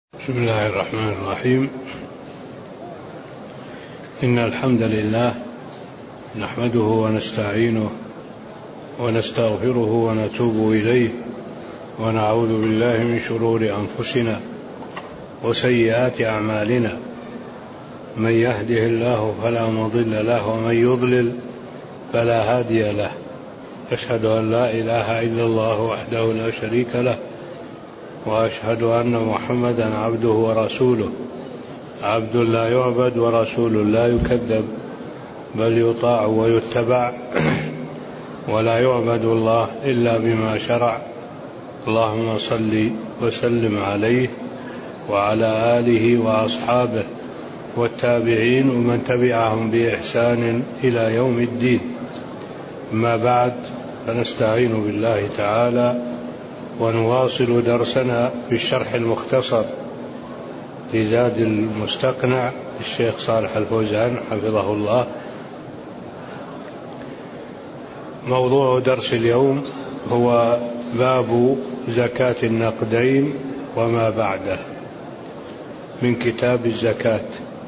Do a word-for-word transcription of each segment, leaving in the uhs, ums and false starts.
بسم الله الرحمن الرحيم. إن الحمد لله نحمده ونستعينه ونستغفره ونتوب إليه ونعوذ بالله من شرور أنفسنا وسيئات أعمالنا، من يهده الله فلا مضل له ومن يضلل فلا هادي له. أشهد أن لا إله إلا الله وحده لا شريك له، وأشهد أن محمدا عبده ورسوله، عبد لا يعبد ورسول لا يكذب، بل يطاع ويتبع، ولا يعبد الله إلا بما شرع. اللهم صل وسلم عليه وعلى آله وأصحابه والتابعين ومن تبعهم بإحسان إلى يوم الدين. أما بعد، فنستعين بالله تعالى ونواصل درسنا في الشرح المختصر في زاد المستقنع الشيخ صالح الفوزان حفظه الله. موضوع درس اليوم هو باب زكاة النقدين وما بعده من كتاب الزكاة.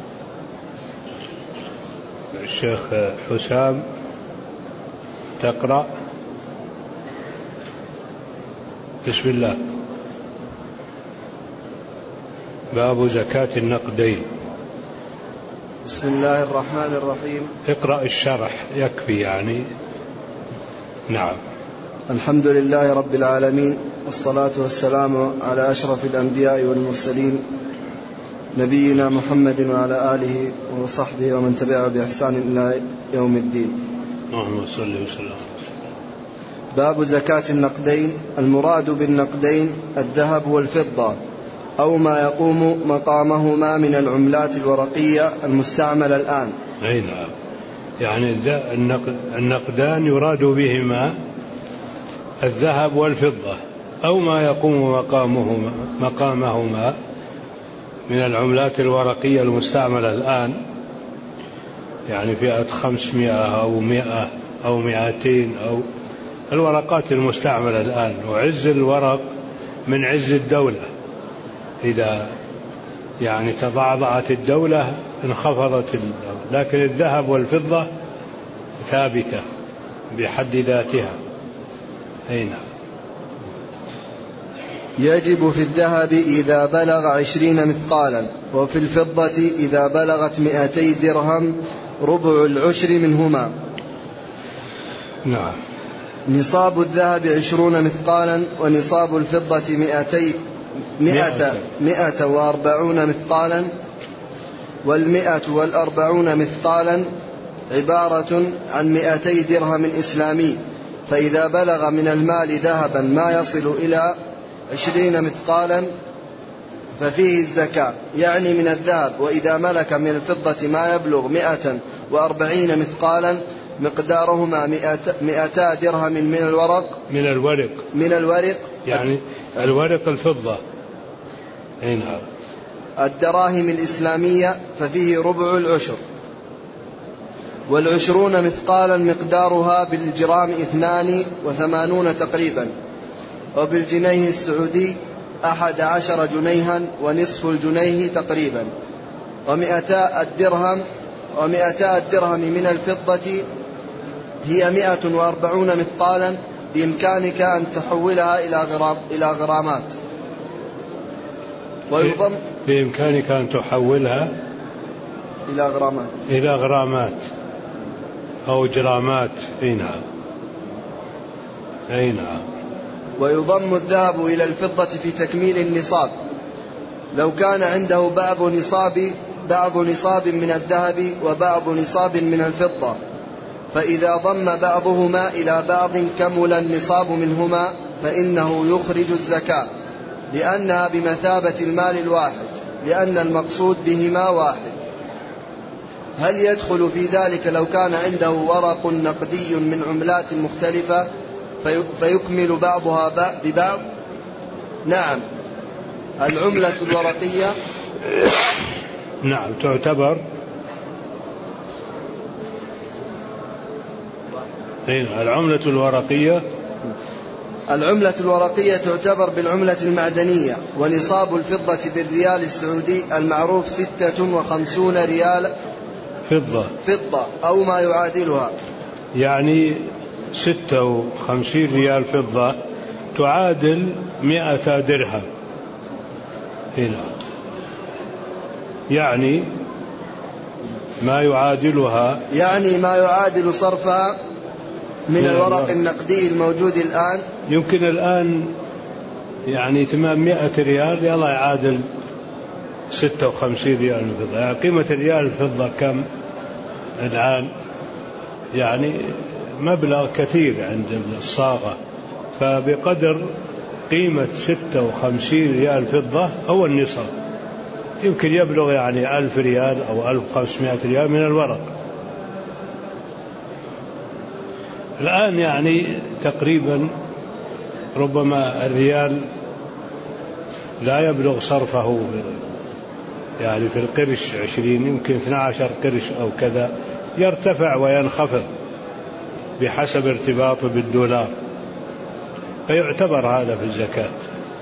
الشيخ حسام تقرأ. بسم الله. باب زكاة النقدين. بسم الله الرحمن الرحيم. اقرأ الشرح يكفي يعني. نعم. الحمد لله رب العالمين، والصلاة والسلام على أشرف الأنبياء والمرسلين، نبينا محمد وعلى آله وصحبه ومن تبعه بإحسان إلى يوم الدين. اللهم صل وسلم. باب زكاة النقدين. المراد بالنقدين الذهب والفضة أو ما يقوم مقامهما من العملات الورقية المستعملة الآن. أي نعم، يعني النقدان يراد بهما الذهب والفضة أو ما يقوم مقامهما, مقامهما من العملات الورقية المستعملة الآن، يعني فئة خمسمائة أو مئة أو مئتين أو الورقات المستعملة الآن. وعز الورق من عز الدولة، إذا يعني تضعضعت الدولة انخفضت الدولة، لكن الذهب والفضة ثابتة بحد ذاتها. هنا يجب في الذهب إذا بلغ عشرين مثقالا، وفي الفضة إذا بلغت مئتي درهم ربع العشر منهما. نعم. نصاب الذهب عشرون مثقالا، ونصاب الفضة مئتي مئة, مئة وأربعون مثقالا، والمئة والأربعون مثقالا عبارة عن مئتي درهم إسلامي. فإذا بلغ من المال ذهبا ما يصل إلى عشرين مثقالا ففيه الزكاة، يعني من الذهب. وإذا ملك من الفضة ما يبلغ مئة وأربعين مثقالا مقدارهما مئتا درهم من الورق من الورق من الورق يعني الورق الفضة. هنا الدراهم الإسلامية ففيه ربع العشر. والعشرون مثقالا مقدارها بالجرام اثنان وثمانون تقريبا، وبالجنيه السعودي أحد عشر جنيها ونصف الجنيه تقريبا. ومئتا الدرهم ومئتا الدرهم من الفضة هي مئة وأربعون مثقالا، بإمكانك أن تحولها إلى غرام إلى غرامات. ويضم بإمكانك أن تحولها إلى غرامات إلى غرامات أو جرامات. هنا هنا ويضم الذهب إلى الفضة في تكميل النصاب، لو كان عنده بعض نصاب بعض نصاب من الذهب وبعض نصاب من الفضة، فإذا ضم بعضهما إلى بعض كمل النصاب منهما فإنه يخرج الزكاة، لأنها بمثابة المال الواحد، لأن المقصود بهما واحد. هل يدخل في ذلك لو كان عنده ورق نقدي من عملات مختلفة فيكمل بعضها ببعض؟ نعم، العملة الورقية نعم تعتبر العملة الورقية العملة الورقية تعتبر بالعملة المعدنية، ونصاب الفضة بالريال السعودي المعروف ستة وخمسون ريال فضة فضة أو ما يعادلها. يعني ستة وخمسين ريال فضة تعادل مئة درهم هنا، يعني ما يعادلها، يعني ما يعادل صرفها من الورق النقدي الموجود الآن. يمكن الآن يعني ثمانمائة ريال يلا يعادل ستة وخمسين ريال الفضة. يعني قيمة الريال الفضة كم الآن؟ يعني مبلغ كثير عند الصاغة، فبقدر قيمة ستة وخمسين ريال فضة هو النصاب، يمكن يبلغ يعني ألف ريال أو ألف وخمسمائة ريال من الورق. الآن يعني تقريبا ربما الريال لا يبلغ صرفه يعني في القرش عشرين، يمكن اثني عشر قرش أو كذا، يرتفع وينخفض بحسب ارتباطه بالدولار، فيعتبر هذا في الزكاة.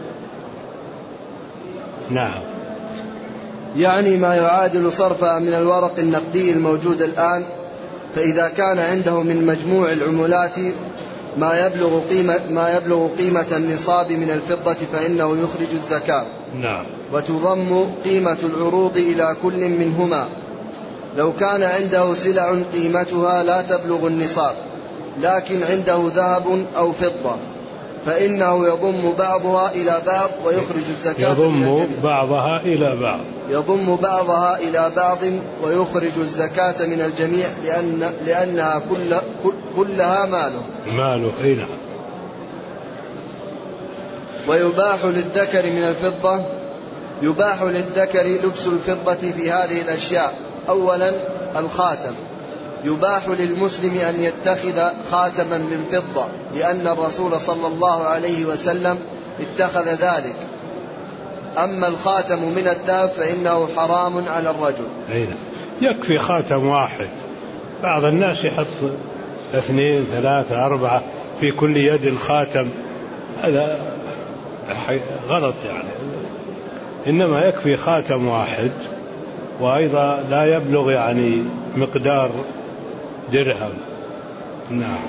نعم. يعني ما يعادل صرفها من الورق النقدي الموجود الآن. فإذا كان عنده من مجموع العملات ما يبلغ قيمة, ما يبلغ قيمة النصاب من الفضة فإنه يخرج الزكاة. نعم. وتضم قيمة العروض إلى كل منهما. لو كان عنده سلع قيمتها لا تبلغ النصاب لكن عنده ذهب أو فضة فإنه يضم بعضها إلى بعض ويخرج الزكاة. يضم بعضها إلى بعض يضم بعضها إلى بعض ويخرج الزكاة من الجميع لأن لأنها كل كلها ماله ماله هنا. ويباح للذكر من الفضة يباح للذكر لبس الفضة في هذه الأشياء. أولا الخاتم، يباح للمسلم أن يتخذ خاتما من فضة لأن الرسول صلى الله عليه وسلم اتخذ ذلك. أما الخاتم من الذهب فإنه حرام على الرجل. هنا. يكفي خاتم واحد، بعض الناس يحط اثنين ثلاثة أربعة في كل يد خاتم، هذا غلط يعني، إنما يكفي خاتم واحد، وأيضا لا يبلغ يعني مقدار درهم. نعم.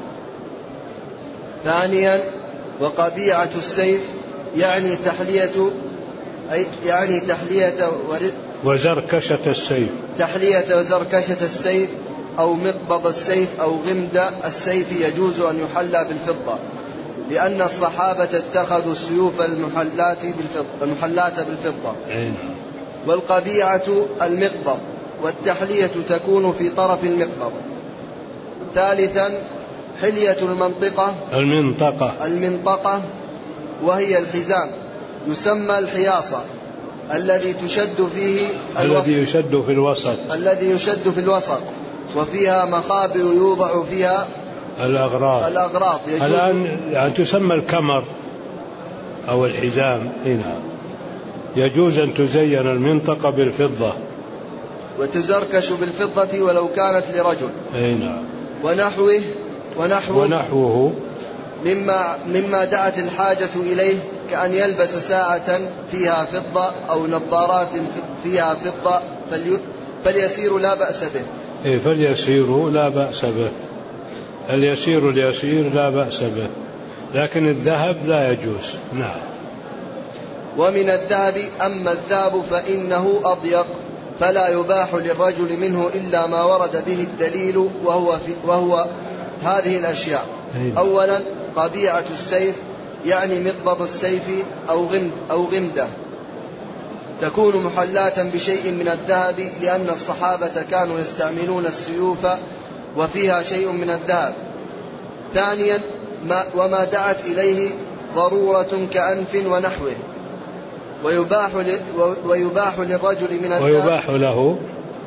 ثانيا وقبيعة السيف، يعني تحلية أي يعني تحلية وزركشة السيف تحلية وزركشة السيف أو مقبض السيف أو غمد السيف يجوز أن يحلى بالفضة لأن الصحابة اتخذوا السيوف المحلات بالفضة المحلات بالفضة. والقبيعة المقبض، والتحلية تكون في طرف المقبض. ثالثا حلية المنطقة المنطقة المنطقة وهي الحزام، يسمى الحياصة الذي تشد فيه الذي يشد في الوسط الذي يشد في الوسط وفيها مخابئ يوضع فيها الأغراض الأغراض الآن يعني تسمى الكمر أو الحزام. هنا يجوز أن تزين المنطقة بالفضة وتزركش بالفضة ولو كانت لرجل. هنا. ونحوه ونحوه, ونحوه مما, مما دعت الحاجة إليه كأن يلبس ساعة فيها فضة أو نظارات فيها فضة فليسير لا بأس به. إيه فليسير لا بأس به، اليسير اليسير لا بأس به، لكن الذهب لا يجوز. نعم. ومن الذهب أما الذهب فإنه أضيق فلا يباح للرجل منه إلا ما ورد به الدليل وهو, في وهو هذه الأشياء. أولا قبيعة السيف، يعني مقبض السيف أو غمد أو غمده، تكون محلاة بشيء من الذهب لأن الصحابة كانوا يستعملون السيوف وفيها شيء من الذهب. ثانيا ما وما دعت إليه ضرورة كأنف ونحوه، ويباح, ويباح للرجل من الذهب ويباح له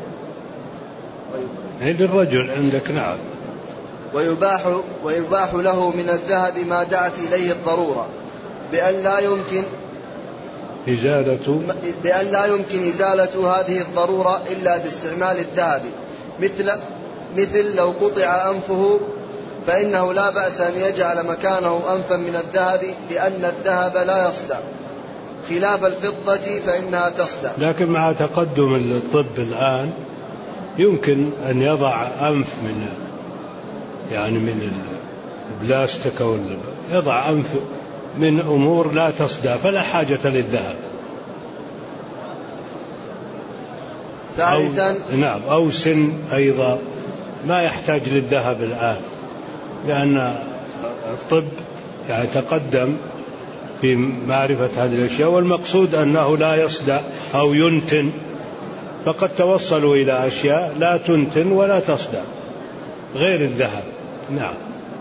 للرجل عندك. نعم. ويباح, ويباح له من الذهب ما دعت إليه الضرورة بأن لا يمكن إزالة بأن لا يمكن إزالة هذه الضرورة إلا باستعمال الذهب، مثل مثل لو قطع أنفه فإنه لا بأس أن يجعل مكانه أنفا من الذهب لأن الذهب لا يصدع، خلاف الفضة فإنها تصدع. لكن مع تقدم الطب الآن يمكن أن يضع أنف من يعني من البلاستيك أو يضع أنف من أمور لا تصدع فلا حاجة للذهب. ثالثا أو نعم أو سن أيضا ما يحتاج للذهب الآن، لأن الطب يعني تقدم في معرفة هذه الأشياء، والمقصود أنه لا يصدع أو ينتن، فقد توصلوا إلى أشياء لا تنتن ولا تصدع غير الذهب. نعم.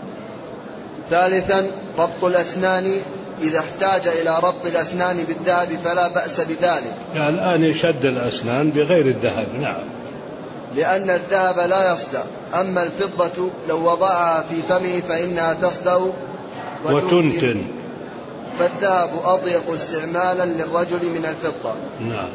ثالثا ربط الأسنان، إذا احتاج إلى ربط الأسنان بالذهب فلا بأس بذلك. يعني الآن يشد الأسنان بغير الذهب. نعم. لأن الذهب لا يصدع، أما الفضة لو وضعها في فمه فإنها تصدع وتنتن، فالذهب أضيق استعمالا للرجل من الفضة. نعم.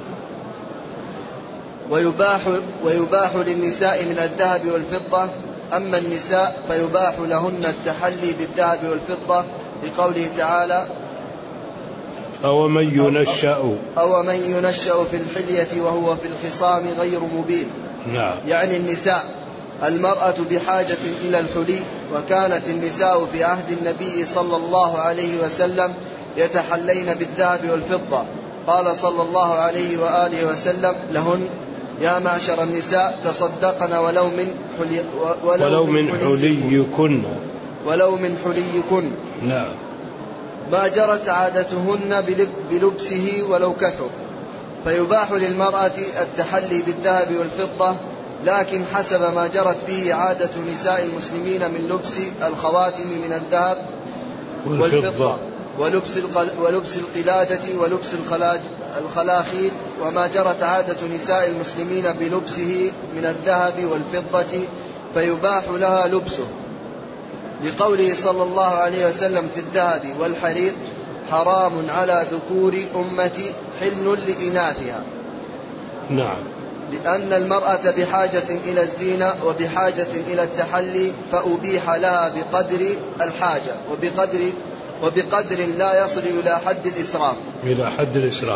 ويباح, ويباح للنساء من الذهب والفضة، أما النساء فيباح لهن التحلي بالذهب والفضة لقوله تعالى أو من ينشأ أو من ينشأ في الحلية وهو في الخصام غير مبين. نعم. يعني النساء. المرأة بحاجة إلى الحلي، وكانت النساء في عهد النبي صلى الله عليه وسلم يتحلين بالذهب والفضة. قال صلى الله عليه وآله وسلم لهن يا معشر النساء تصدقن ولو من حلي ولو, ولو من حليكن ولو من حليكن. نعم. ما جرت عادتهن بلبسه ولو كثر، فيباح للمرأة التحلي بالذهب والفضة، لكن حسب ما جرت به عادة نساء المسلمين من لبس الخواتم من الذهب والفضة ولبس, ولبس القلادة ولبس الخلاخيل، وما جرت عادة نساء المسلمين بلبسه من الذهب والفضة فيباح لها لبسه، لقوله صلى الله عليه وسلم في الذهب والحرير حرام على ذكور أمتي حل لإناثها. نعم. لأن المرأة بحاجة إلى الزينة وبحاجة إلى التحلي، فأبيح لها بقدر الحاجة وبقدر, وبقدر لا يصل إلى حد الإسراف. إلى حد الإسراف.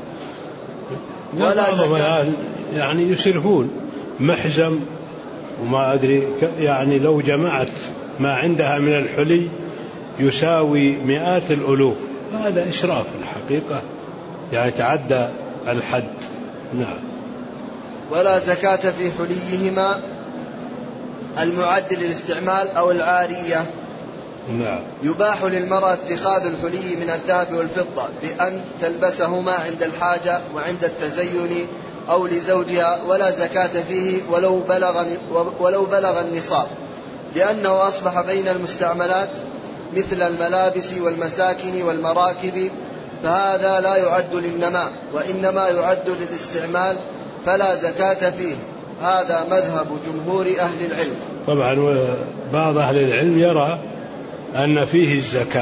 ولا زكاة. يعني يسرفون محزم وما أدري، يعني لو جمعت ما عندها من الحلي يساوي مئات الألوف، هذا إسراف الحقيقة، يعني تعدى الحد. نعم. ولا زكاة في حليهما المعد للاستعمال أو العارية. نعم. يباح للمرأة اتخاذ الحلي من الذهب والفضة بأن تلبسهما عند الحاجة وعند التزين أو لزوجها، ولا زكاة فيه ولو بلغ, ولو بلغ النصاب، لأنه أصبح بين المستعملات مثل الملابس والمساكن والمراكب، فهذا لا يعد للنماء وإنما يعد للاستعمال، فلا زكاة فيه. هذا مذهب جمهور أهل العلم. طبعا بعض أهل العلم يرى أن فيه الزكاة،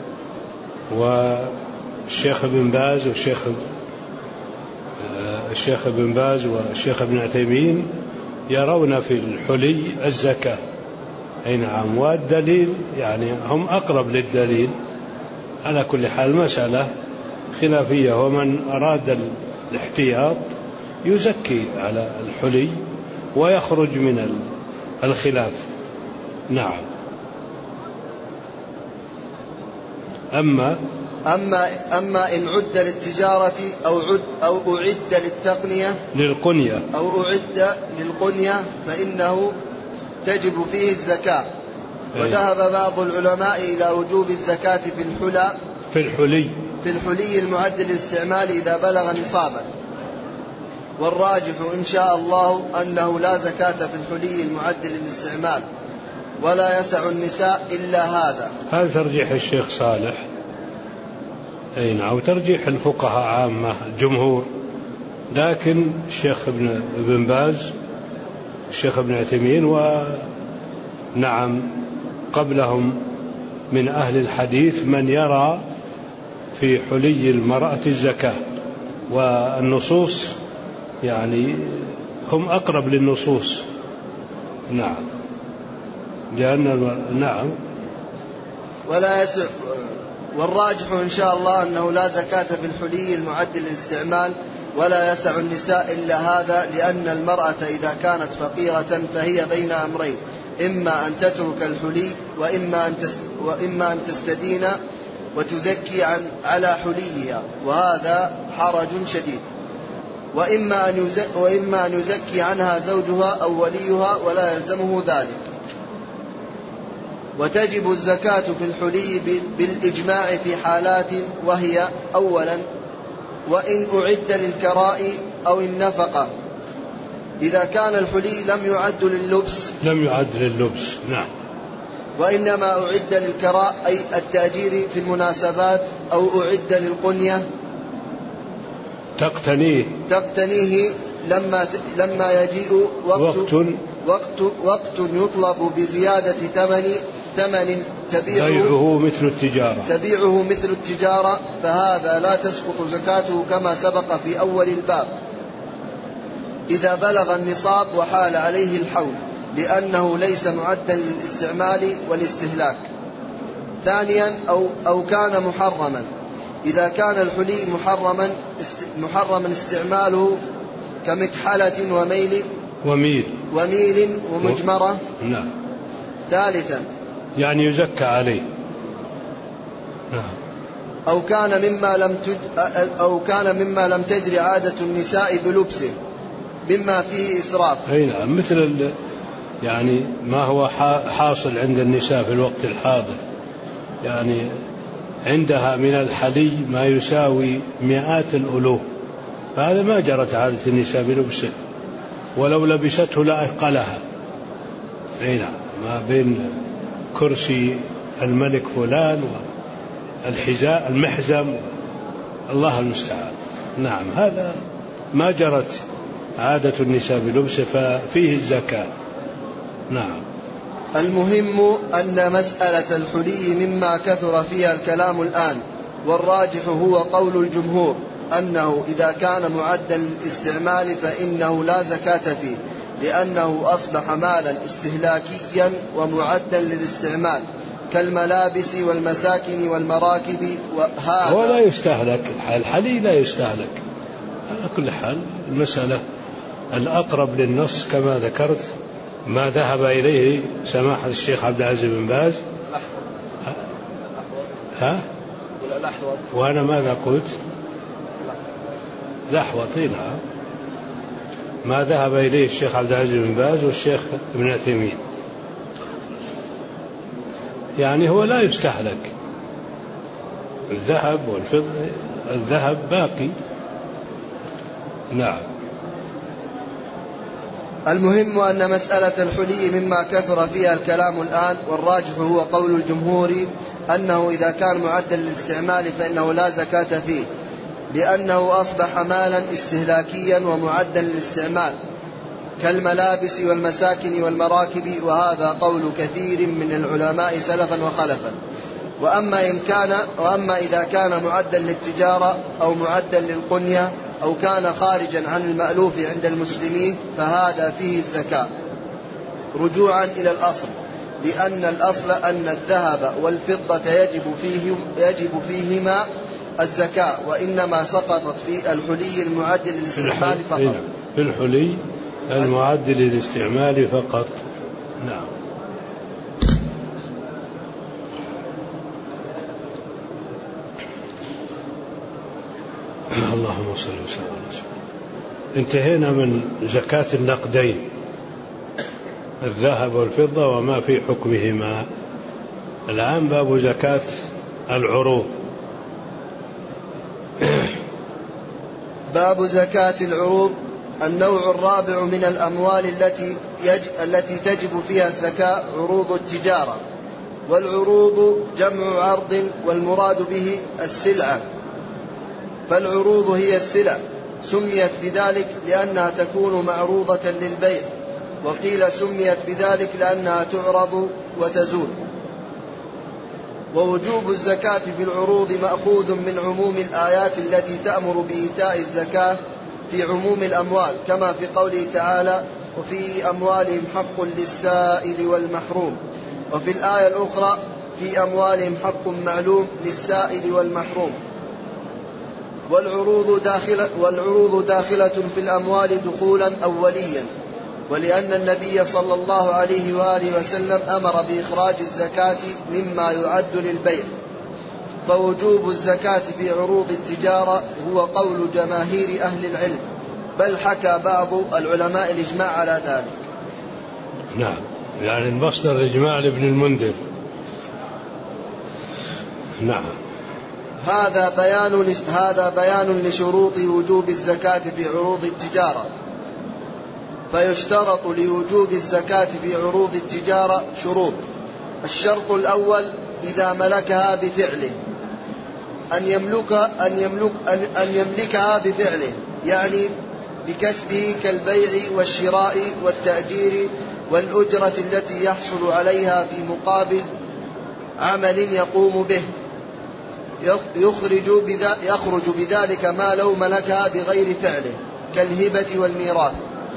والشيخ ابن باز والشيخ الشيخ ابن باز والشيخ ابن عثيمين يرون في الحلي الزكاة. أي نعم. والدليل يعني هم أقرب للدليل. على كل حال مسألة خلافية، ومن أراد الاحتياط يزكي على الحلي ويخرج من الخلاف. نعم. أما أما أما إن عد للتجارة أو عد أو أعد للتقنية للقنية أو أعد للقنية فإنه تجب فيه الزكاة. وذهب بعض العلماء إلى وجوب الزكاة في الحلى في الحلي في الحلي المعد للاستعمال إذا بلغ نصابا، والراجح إن شاء الله أنه لا زكاة في الحلي المعد للاستعمال، ولا يسع النساء إلا هذا. هذا ترجيح الشيخ صالح. أي نعم. وترجيح الفقهاء عامة الجمهور، لكن الشيخ ابن ابن باز الشيخ ابن عثيمين ونعم قبلهم من أهل الحديث من يرى في حلي المرأة الزكاة، والنصوص يعني هم أقرب للنصوص. نعم. لأن نعم. ولا يسع. والراجح إن شاء الله أنه لا زكاة في الحلي المعد للاستعمال، ولا يسع النساء إلا هذا، لأن المرأة إذا كانت فقيرة فهي بين أمرين: إما أن تترك الحلي، وإما أن وإما أن تستدين وتزكي عن على حليها، وهذا حرج شديد. وإما أن يزكي, وإما أن يزكي عنها زوجها أو وليها، ولا يلزمه ذلك. وتجب الزكاة في الحلي بالإجماع في حالات، وهي: أولا، وإن أعد للكراء أو النفقة، إذا كان الحلي لم يعد لللبس لم يعد لللبس نعم، وإنما أعد للكراء أي التأجير في المناسبات، أو أعد للقنية تقتنيه تقتنيه لما لما يجيء وقت وقت, وقت, وقت يطلب بزيادة ثمن ثمن تبيعه مثل التجارة تبيعه مثل التجارة، فهذا لا تسقط زكاته كما سبق في أول الباب إذا بلغ النصاب وحال عليه الحول، لأنه ليس معدا للاستعمال والاستهلاك. ثانيا، أو, أو كان محرما، إذا كان الحلي محرما محرما استعماله كمكحلة وميل وميل وميل ومجمرة. نعم. ثالثا، يعني يزكى عليه. نعم. أو كان مما لم تج... أو كان مما لم تجري عادة النساء بلبسه مما فيه إسراف. أي نعم، مثل ال... يعني ما هو حاصل عند النساء في الوقت الحاضر، يعني عندها من الحلي ما يساوي مئات الألوف، فهذا ما جرت عادة النساء بلبسه، ولو لبسته لأثقلها. أي نعم، ما بين كرسي الملك فلان والحذاء المحزم، الله المستعان. نعم، هذا ما جرت عادة النساء بلبسه، ففيه الزكاة. نعم. المهم أن مسألة الحلي مما كثر فيها الكلام الآن، والراجح هو قول الجمهور أنه إذا كان معدا للاستعمال فإنه لا زكاة فيه، لأنه أصبح مالا استهلاكيا ومعدا للاستعمال كالملابس والمساكن والمراكب. وهذا هو لا يستهلك، الحلي لا يستهلك على كل حال. المسألة الأقرب للنص كما ذكرت ما ذهب إليه سماحة الشيخ عبد العزيز بن باز. ها؟ وأنا ماذا قلت؟ لحوطي. نعم، ما ذهب إليه الشيخ عبد العزيز بن باز والشيخ ابن عثيمين، يعني هو لا يستهلك. الذهب والفضة، الذهب باقي. نعم. المهم أن مسألة الحلي مما كثر فيها الكلام الآن، والراجح هو قول الجمهور أنه إذا كان معدا للاستعمال فإنه لا زكاة فيه، لأنه أصبح مالا استهلاكيا ومعدا للاستعمال كالملابس والمساكن والمراكب، وهذا قول كثير من العلماء سلفا وخلفا. وأما, إن كان وأما إذا كان معدا للتجارة أو معدا للقنية أو كان خارجا عن المألوف عند المسلمين فهذا فيه الزكاة، رجوعا إلى الأصل، لأن الأصل أن الذهب والفضة يجب, فيهم يجب فيهما الزكاة، وإنما سقطت في الحلي المعد للاستعمال فقط. في الحلي المعد للاستعمال فقط. نعم. اللهم صل وسلم على رسول الله. انتهينا من زكاة النقدين، الذهب والفضة وما في حكمهما. الآن باب زكاة العروض. باب زكاة العروض. النوع الرابع من الأموال التي, يج... التي تجب فيها الزكاة عروض التجارة. والعروض جمع عرض، والمراد به السلعة، فالعروض هي السلع، سميت بذلك لأنها تكون معروضة للبيع، وقيل سميت بذلك لأنها تعرض وتزول. ووجوب الزكاة في العروض مأخوذ من عموم الآيات التي تأمر بإيتاء الزكاة في عموم الأموال، كما في قوله تعالى: وفي أموالهم حق للسائل والمحروم. وفي الآية الأخرى في أموالهم حق معلوم للسائل والمحروم. والعروض داخلة, والعروض داخلة في الأموال دخولا أوليا، ولأن النبي صلى الله عليه وآله وسلم أمر بإخراج الزكاة مما يعد للبيع، فوجوب الزكاة في عروض التجارة هو قول جماهير أهل العلم، بل حكى بعض العلماء الإجماع على ذلك. نعم، يعني المصدر الإجماع لابن المنذر. نعم. هذا بيان هذا بيان لشروط وجوب الزكاة في عروض التجارة. فيشترط لوجوب الزكاة في عروض التجارة شروط. الشرط الأول إذا ملكها بفعله، أن يملك أن يملك أن, أن يملكها بفعله، يعني بكسبه كالبيع والشراء والتأجير والأجرة التي يحصل عليها في مقابل عمل يقوم به، يخرج, بذا يخرج بذلك ما لو ملكها بغير فعله كالهبة والميراث.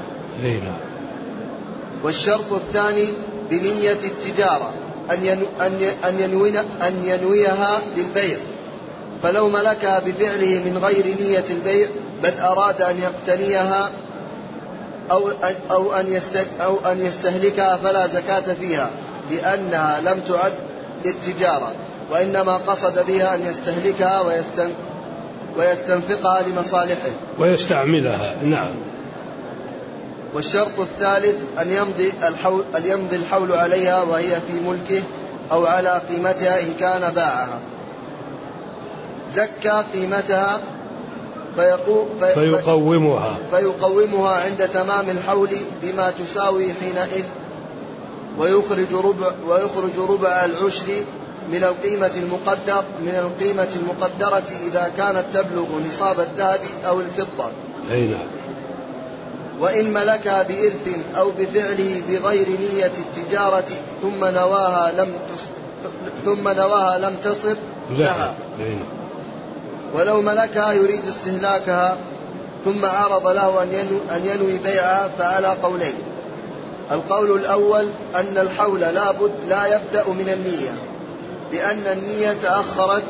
والشرط الثاني بنية التجارة، أن ينويها أن ينويها للبيع، فلو ملكها بفعله من غير نية البيع بل أراد أن يقتنيها أو أو أن أو أن يستهلكها فلا زكاة فيها، لأنها لم تعد للتجارة، وإنما قصد بها أن يستهلكها ويستن ويستنفقها لمصالحه ويستعملها. نعم. والشرط الثالث أن يمضي الحول, أن يمضي الحول عليها وهي في ملكه أو على قيمتها إن كان باعها، زكى قيمتها فيقو في فيقومها فيقومها عند تمام الحول بما تساوي حينئذ، ويخرج ربع ويخرج ربع العشر من القيمة المقدر من القيمة المقدرة إذا كانت تبلغ نصاب الذهب أو الفضة. أي نعم. وإن ملكها بإرث أو بفعله بغير نية التجارة ثم نواها لم ثم نواها لم تصر لها، ولو ملكها يريد استهلاكها ثم عرض له أن ينوي, أن ينوي بيعها فعلى قولين. القول الأول أن الحول لا بد لا يبدأ من النية، لأن النية تأخرت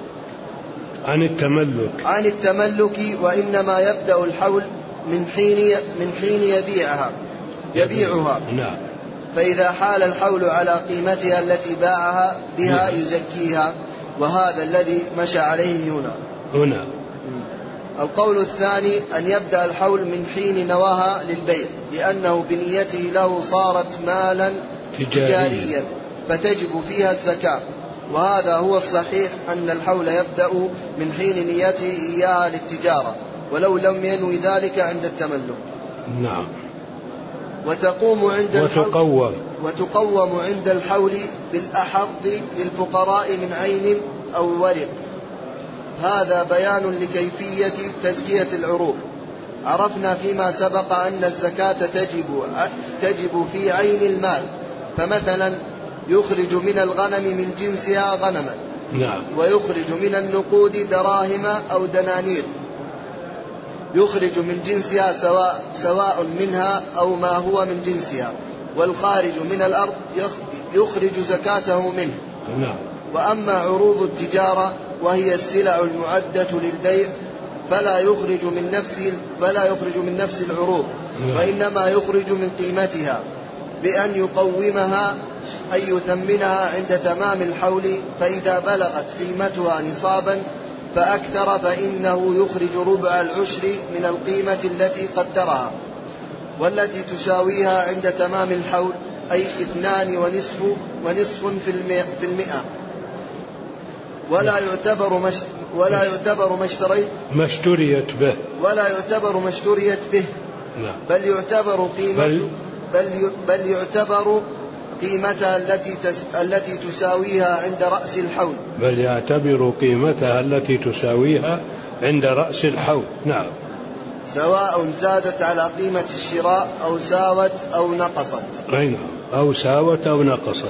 عن التملك عن التملك وإنما يبدأ الحول من حين من حين يبيعها يبيعها نعم. فإذا حال الحول على قيمتها التي باعها بها يزكيها، وهذا الذي مشى عليه هنا هنا القول الثاني أن يبدأ الحول من حين نواها للبيع، لأنه بنيته له صارت مالا تجاريا فتجب فيها الزكاة، وهذا هو الصحيح أن الحول يبدأ من حين نيته إياها للتجارة ولو لم ينوي ذلك عند التملك. نعم. وتقوم عند وتقوم وتقوم عند الحول بالأحظ للفقراء من عين أو ورق. هذا بيان لكيفية تزكية العروض. عرفنا فيما سبق أن الزكاة تجب تجب في عين المال، فمثلا يخرج من الغنم من جنسها غنما، نعم. ويخرج من النقود دراهم أو دنانير، يخرج من جنسها سواء, سواء منها أو ما هو من جنسها، والخارج من الأرض يخرج زكاته منه. نعم. وأما عروض التجارة وهي السلع المعدة للبيع فلا يخرج من نفس فلا يخرج من نفس العروض، وإنما يخرج من قيمتها بأن يقومها أي يثمنها عند تمام الحول، فإذا بلغت قيمتها نصابا فأكثر فإنه يخرج ربع العشر من القيمة التي قدرها، والتي تساويها عند تمام الحول أي اثنان ونصف ونصف في المئة. ولا يعتبر مش ولا يعتبر ما اشتريت ما اشتريت به ولا يعتبر ما اشتريت به بل يعتبر قيمة بل بل, بل يعتبر قيمتها التي تس التي تساويها عند رأس الحول بل يعتبر قيمتها التي تساويها عند رأس الحول. نعم. سواء زادت على قيمة الشراء أو ساوت أو نقصت. نعم. أو ساوت أو نقصت.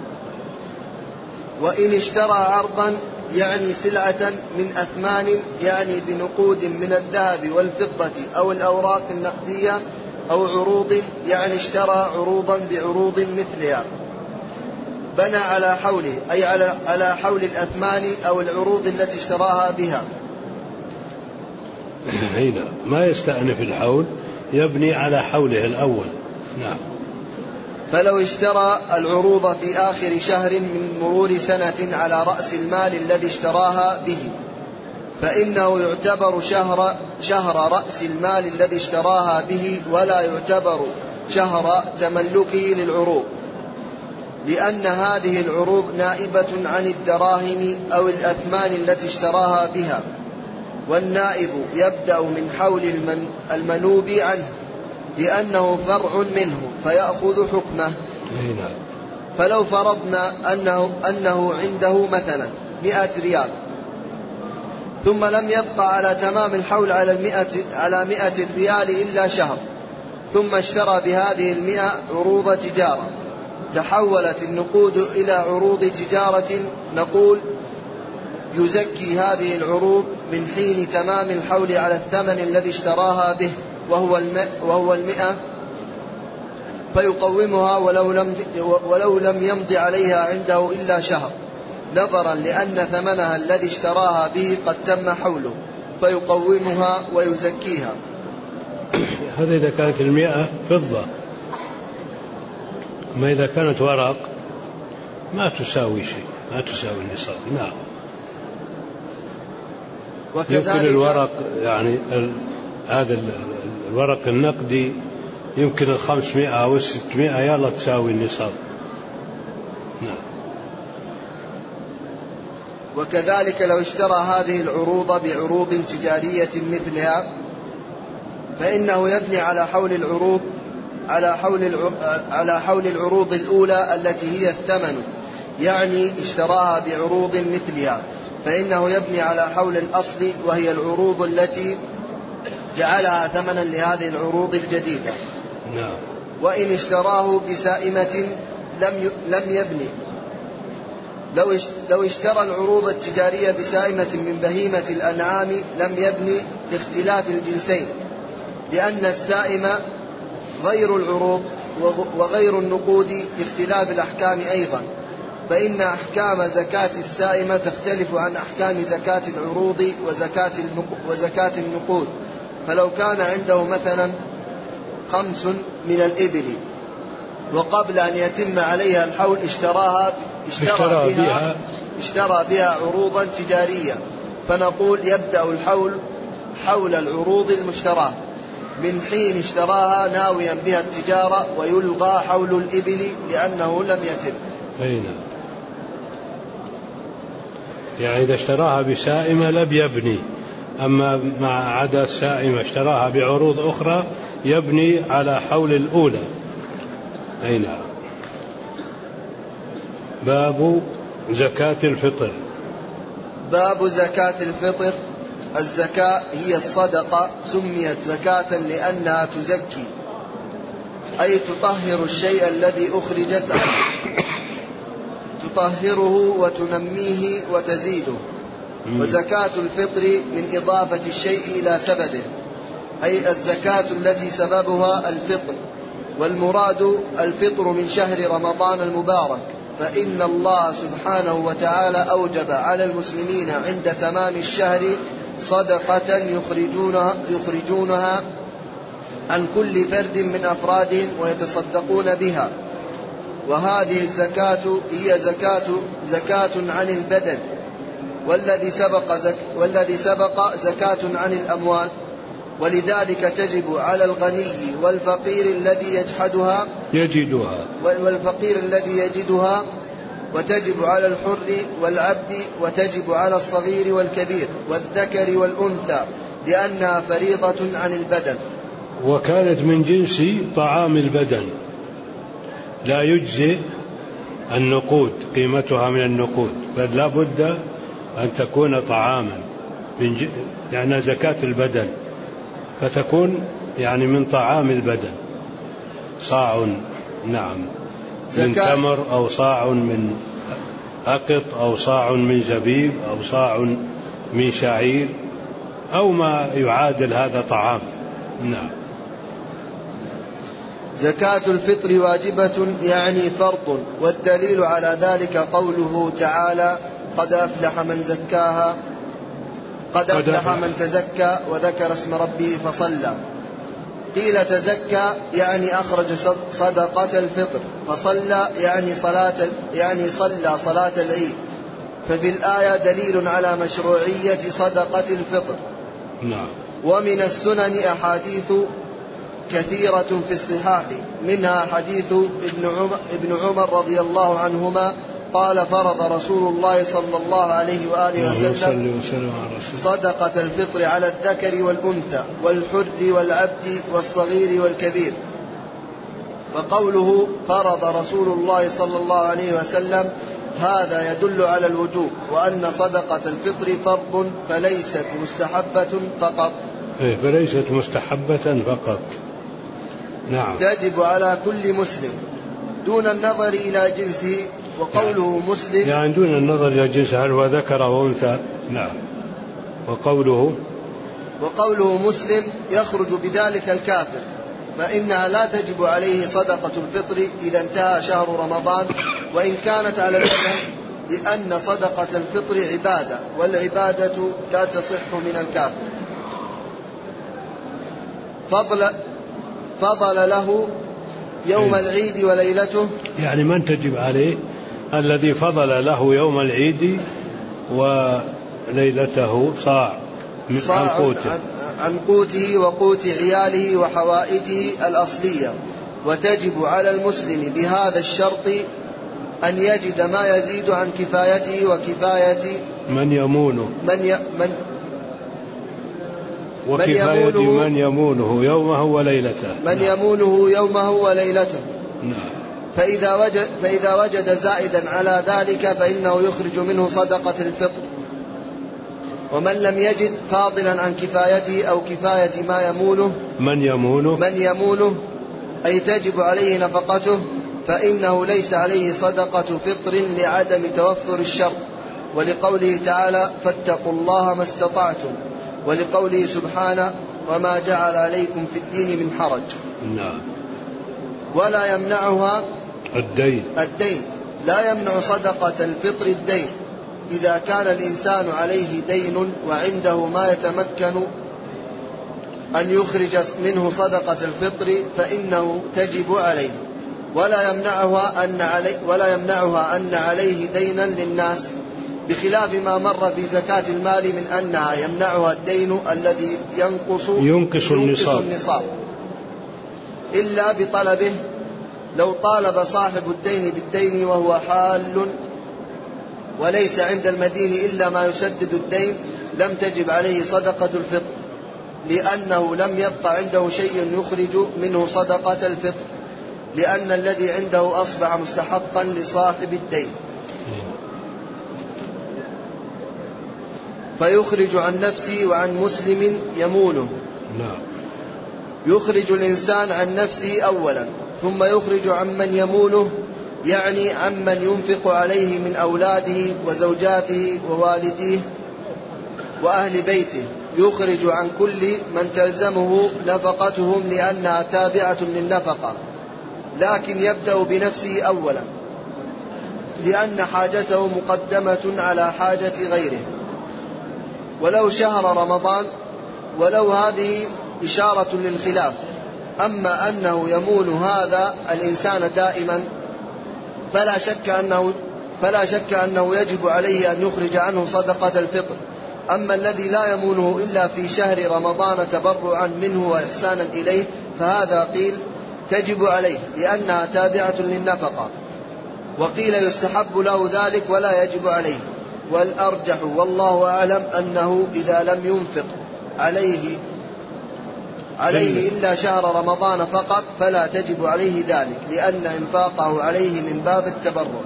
وإن اشترى عرضا يعني سلعة من أثمان يعني بنقود من الذهب والفضة أو الأوراق النقدية أو عروض يعني اشترى عروضا بعروض مثلها. بنى على حوله أي على على حول الأثمان أو العروض التي اشتراها بها. هنا ما يستأنف الحول، يبني على حوله الأول. نعم. فلو اشترى العروض في آخر شهر من مرور سنة على رأس المال الذي اشتراها به، فإنه يعتبر شهر, شهر رأس المال الذي اشتراها به، ولا يعتبر شهر تملكه للعروض، لأن هذه العروض نائبة عن الدراهم أو الأثمان التي اشتراها بها، والنائب يبدأ من حول المن المنوب عنه لأنه فرع منه فيأخذ حكمه. فلو فرضنا أنه, أنه عنده مثلا مئة ريال، ثم لم يبقى على تمام الحول على المئة, على مئة ريال إلا شهر، ثم اشترى بهذه المئة عروض تجارة، تحولت النقود إلى عروض تجارة، نقول يزكي هذه العروض من حين تمام الحول على الثمن الذي اشتراها به وهو وهو المئة، فيقومها ولو لم, ولو لم يمض عليها عنده إلا شهر، نظرا لأن ثمنها الذي اشتراها به قد تم حوله، فيقومها ويزكيها. هذا إذا كانت المئة فضة، ما إذا كانت ورق ما تساوي شيء، ما تساوي النصاب. نعم. يمكن الورق يعني هذا الورق النقدي يمكن الخمسمائة أو الستمائة يلا تساوي النصاب. نعم. وكذلك لو اشترى هذه العروض بعروض تجارية مثلها، فإنه يبني على حول العروض على حول على حول العروض الأولى التي هي الثمن، يعني اشتراها بعروض مثلها، فإنه يبني على حول الأصل وهي العروض التي جعلها ثمنا لهذه العروض الجديدة. نعم. وإن اشتراه بسائمة لم لم يبني. لو لو اشترى العروض التجارية بسائمة من بهيمة الأنعام لم يبني لاختلاف الجنسين، لأن السائمة غير العروض وغير النقود لاختلاف الأحكام أيضا، فإن أحكام زكاة السائمة تختلف عن أحكام زكاة العروض وزكاة وزكاة النقود. فلو كان عنده مثلا خمس من الإبل وقبل أن يتم عليها الحول اشتراها اشترى, اشترى, بها, اشترى بها عروضا تجارية، فنقول يبدأ الحول حول العروض المشتراة من حين اشتراها ناويا بها التجارة، ويلغى حول الإبل لأنه لم يتم. أين يعني إذا اشتراها بسائمة لم يبني، أما مع عدا السائمة اشتراها بعروض أخرى يبني على حول الأولى. أي نعم. باب زكاة الفطر. باب زكاة الفطر. الزكاة هي الصدقة، سميت زكاة لأنها تزكي، أي تطهر الشيء الذي أخرجت عنه، تطهره وتنميه وتزيده. وزكاة الفطر من إضافة الشيء إلى سببه، أي الزكاة التي سببها الفطر، والمراد الفطر من شهر رمضان المبارك، فإن الله سبحانه وتعالى أوجب على المسلمين عند تمام الشهر صدقة يخرجونها, يخرجونها عن كل فرد من أفرادهم ويتصدقون بها. وهذه الزكاة هي زكاة, زكاة عن البدن، والذي سبق, زك والذي سبق زكاة عن الأموال، ولذلك تجب على الغني والفقير الذي يجحدها يجدها والفقير الذي يجدها، وتجب على الحر والعبد، وتجب على الصغير والكبير والذكر والأنثى، لأنها فريضة عن البدن. وكانت من جنس طعام البدن، لا يجزئ النقود قيمتها من النقود، بل لا بد أن تكون طعاما من ج... يعني زكاة البدن، فتكون يعني من طعام البدن، صاع نعم من تمر، أو صاع من أقط، أو صاع من زبيب، أو صاع من شعير، أو ما يعادل هذا طعام. نعم. زكاة الفطر واجبة يعني فرض، والدليل على ذلك قوله تعالى قد أفلح من زكاها قد أفلح من تزكى وذكر اسم ربه فصلى. قيل تزكى يعني أخرج صدقة الفطر، فصلى يعني صلاة يعني صلى صلاة العيد. ففي الآية دليل على مشروعية صدقة الفطر. نعم. ومن السنن أحاديث كثيرة في الصحاح، منها حديث ابن عمر, ابن عمر رضي الله عنهما قال فرض رسول الله صلى الله عليه وآله وسلم صدقة الفطر على الذكر والأنثى والحر والعبد والصغير والكبير. فقوله فرض رسول الله صلى الله عليه وسلم هذا يدل على الوجوب، وأن صدقة الفطر فرض فليست مستحبة فقط. إيه فليست مستحبة فقط. نعم. تجب على كل مسلم دون النظر إلى جنسه. وقوله مسلم يعني دون النظر إلى جنسه هل هو ذكر أو أنثى. نعم. وقوله وقوله مسلم يخرج بذلك الكافر، فإنها لا تجب عليه صدقة الفطر إذا انتهى شهر رمضان وإن كانت على الأذن، لأن صدقة الفطر عبادة، والعبادة لا تصح من الكافر. فضل, فضل له يوم العيد وليلته، يعني من تجب عليه؟ الذي فضل له يوم العيد وليلته صاع عن قوته. عن قوته وقوت عياله وحوائجه الأصلية. وتجب على المسلم بهذا الشرط أن يجد ما يزيد عن كفايته وكفاية من يمونه من, ي... من وكفاية من يمونه, من يمونه يومه وليلته. من نعم. يمونه يومه وليلته. نعم. فإذا وجد, فإذا وجد زائدا على ذلك فإنه يخرج منه صدقة الفطر. ومن لم يجد فاضلا عن كفايته أو كفاية ما يمونه من يمونه من يمونه أي تجب عليه نفقته، فإنه ليس عليه صدقة فطر لعدم توفر الشرط، ولقوله تعالى فاتقوا الله ما استطعتم، ولقوله سبحانه وما جعل عليكم في الدين من حرج. نعم. ولا يمنعها الدين الدين لا يمنع صدقة الفطر الدين. إذا كان الإنسان عليه دين وعنده ما يتمكن أن يخرج منه صدقة الفطر فإنه تجب عليه. ولا يمنعها أن عليه ولا يمنعها أن عليه دينا للناس، بخلاف ما مر في زكاة المال من أنها يمنعها الدين الذي ينقص ينقص النصاب. النصاب إلا بطلبه. لو طالب صاحب الدين بالدين وهو حال وليس عند المدين إلا ما يسدد الدين لم تجب عليه صدقة الفطر، لأنه لم يبقى عنده شيء يخرج منه صدقة الفطر، لأن الذي عنده أصبح مستحقا لصاحب الدين. فيخرج عن نفسه وعن مسلم يمونه. يخرج الإنسان عن نفسه أولا، ثم يخرج عن من يمونه، يعني عمن ينفق عليه من أولاده وزوجاته ووالديه وأهل بيته. يخرج عن كل من تلزمه نفقتهم لأنها تابعة للنفقة، لكن يبدأ بنفسه أولا لأن حاجته مقدمة على حاجة غيره. ولو شهر رمضان، ولو هذه إشارة للخلاف. أما أنه يمون هذا الإنسان دائما فلا شك أنه, فلا شك أنه يجب عليه أن يخرج عنه صدقة الفطر. أما الذي لا يمونه إلا في شهر رمضان تبرعا منه وإحسانا إليه فهذا قيل تجب عليه لأنها تابعة للنفقة، وقيل يستحب له ذلك ولا يجب عليه. والأرجح والله أعلم أنه إذا لم ينفق عليه عليه إلا شهر رمضان فقط فلا تجب عليه ذلك، لأن إنفاقه عليه من باب التبرع.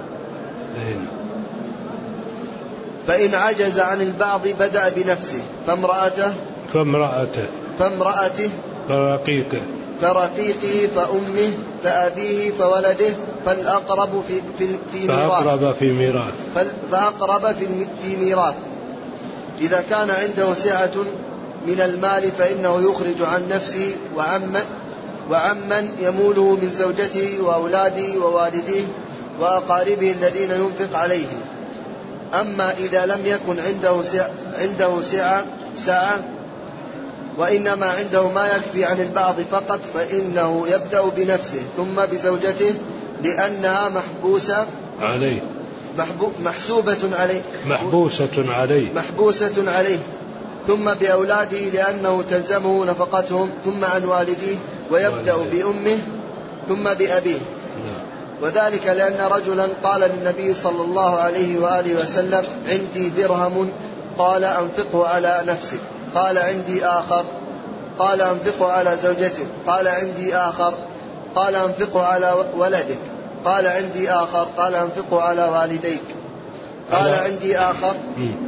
فإن عجز عن البعض بدأ بنفسه فامرأته فامرأته فامرأته فرقيقه فرقيقه فأمه فأبيه فولده فالأقرب في في في فأقرب في ميراث فأقرب في في ميراث. إذا كان عنده سعة من المال فإنه يخرج عن نفسه وعمه وعمن يموله من زوجته وأولاده ووالديه وأقاربه الذين ينفق عليهم. أما إذا لم يكن عنده سعة, عنده سعة, سعة وإنما عنده ما يكفي عن البعض فقط فإنه يبدأ بنفسه ثم بزوجته لأنها محبوسة عليه محسوبة عليه محبوسة عليه محبوسة عليه ثم بأولاده لأنه تلزمه نفقتهم ثم عن والديه ويبدأ بأمه ثم بأبيه. وذلك لأن رجلا قال للنبي صلى الله عليه وآله وسلم عندي درهم قال أنفقه على نفسك قال عندي آخر قال أنفقه على زوجتك قال عندي آخر قال أنفقه على ولدك قال عندي آخر قال أنفقه على والديك قال عندي آخر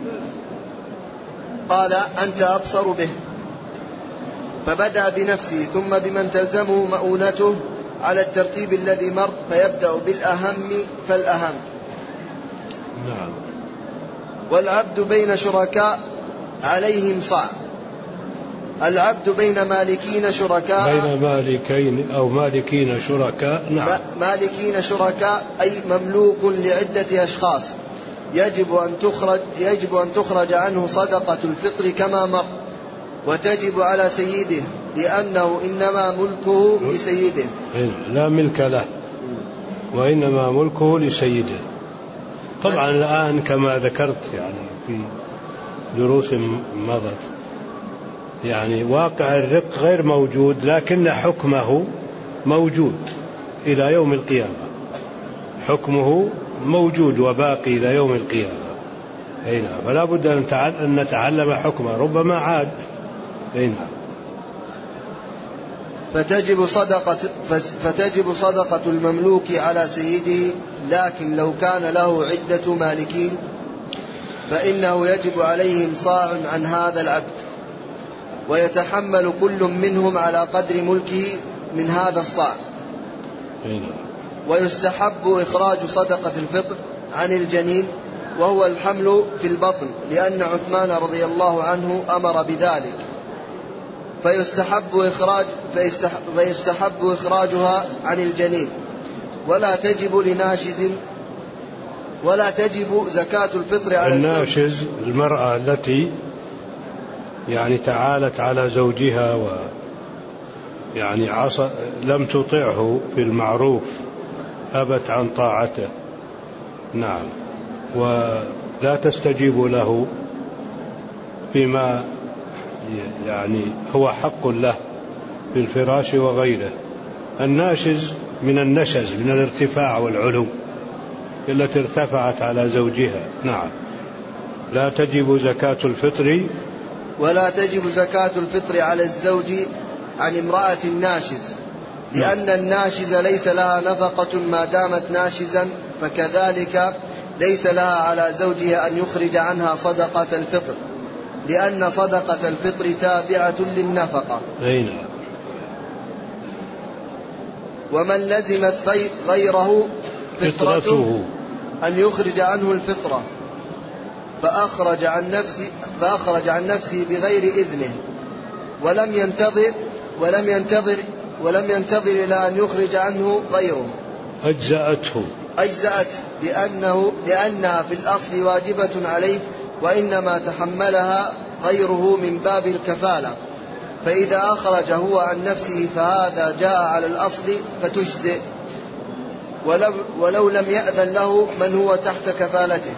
قال أنت أبصر به. فبدأ بنفسه ثم بمن تلزمه مؤونته على الترتيب الذي مر فيبدأ بالأهم فالأهم. نعم. والعبد بين شركاء عليهم صاع. العبد بين مالكين شركاء بين مالكين أو مالكين شركاء. نعم. مالكين شركاء أي مملوك لعدة أشخاص يجب أن تخرج يجب أن تخرج عنه صدقة الفطر كما مر وتجب على سيده لأنه إنما ملكه لسيده لا ملك له وإنما ملكه لسيده. طبعا الآن كما ذكرت يعني في دروس مضت يعني واقع الرق غير موجود لكن حكمه موجود إلى يوم القيامة. حكمه موجود وباقي إلى يوم القيامة. هنا فلا بد أن نتعلم حكمه ربما عاد. هنا فتجب صدقة فتجب صدقة المملوك على سيده لكن لو كان له عدة مالكين فإنه يجب عليهم صاع عن هذا العبد ويتحمل كل منهم على قدر ملكه من هذا الصاع. ويستحب إخراج صدقة الفطر عن الجنين وهو الحمل في البطن لأن عثمان رضي الله عنه أمر بذلك فيستحب إخراج فيستحب إخراجها عن الجنين ولا تجب لناشز ولا تجب زكاة الفطر على الناشز المرأة التي يعني تعالت على زوجها و يعني عص لم تطعه في المعروف أبت عن طاعته. نعم. ولا تستجيب له فيما يعني هو حق له في الفراش وغيره. الناشز من النشز من الارتفاع والعلو التي ارتفعت على زوجها. نعم. لا تجب زكاة الفطر ولا تجب زكاة الفطر على الزوج عن امرأة ناشز لأن الناشز ليس لها نفقة ما دامت ناشزا فكذلك ليس لها على زوجها أن يخرج عنها صدقة الفطر لأن صدقة الفطر تابعة للنفقة. أين؟ ومن لزمت غيره فطرته أن يخرج عنه الفطرة فأخرج عن نفسه فأخرج عن نفسه بغير إذنه ولم ينتظر ولم ينتظر ولم ينتظر إلى أن يخرج عنه غيره أجزأته أجزأته لأنه لأنها في الأصل واجبة عليه وإنما تحملها غيره من باب الكفالة فإذا أخرج هو عن نفسه فهذا جاء على الأصل فتجزئ ولو, ولو لم يأذن له من هو تحت كفالته.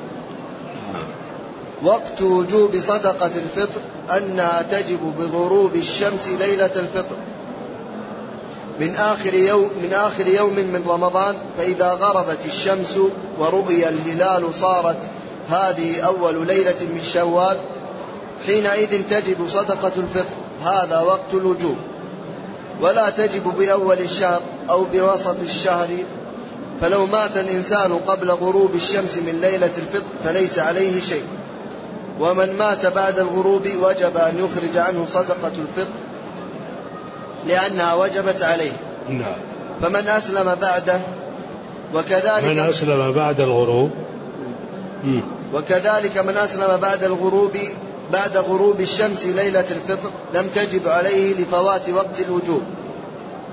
وقت وجوب صدقة الفطر أنها تجب بغروب الشمس ليلة الفطر من آخر يوم من آخر يوم من رمضان فإذا غربت الشمس ورؤي الهلال صارت هذه أول ليلة من شوال حينئذ تجب صدقة الفطر. هذا وقت الوجوب ولا تجب بأول الشهر أو بوسط الشهر فلو مات الإنسان قبل غروب الشمس من ليلة الفطر فليس عليه شيء ومن مات بعد الغروب وجب أن يخرج عنه صدقة الفطر لأنها وجبت عليه. نعم. فمن أسلم بعده وكذلك من أسلم بعد الغروب م. وكذلك من أسلم بعد الغروب بعد غروب الشمس ليلة الفطر لم تجب عليه لفوات وقت الوجوب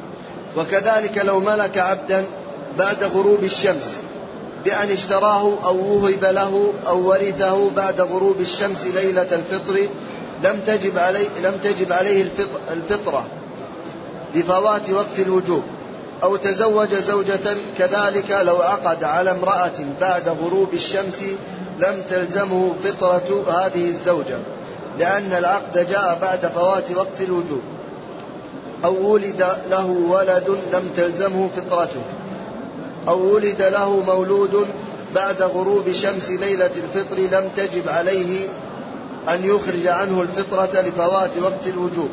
وكذلك لو ملك عبدا بعد غروب الشمس بأن اشتراه أو وهب له أو ورثه بعد غروب الشمس ليلة الفطر لم تجب عليه, لم تجب عليه الفطرة لفوات وقت الوجوب. أو تزوج زوجة كذلك لو عقد على امرأة بعد غروب الشمس لم تلزمه فطرة هذه الزوجة لأن العقد جاء بعد فوات وقت الوجوب. أو ولد له ولد لم تلزمه فطرته. أو ولد له مولود بعد غروب شمس ليلة الفطر لم تجب عليه أن يخرج عنه الفطرة لفوات وقت الوجوب.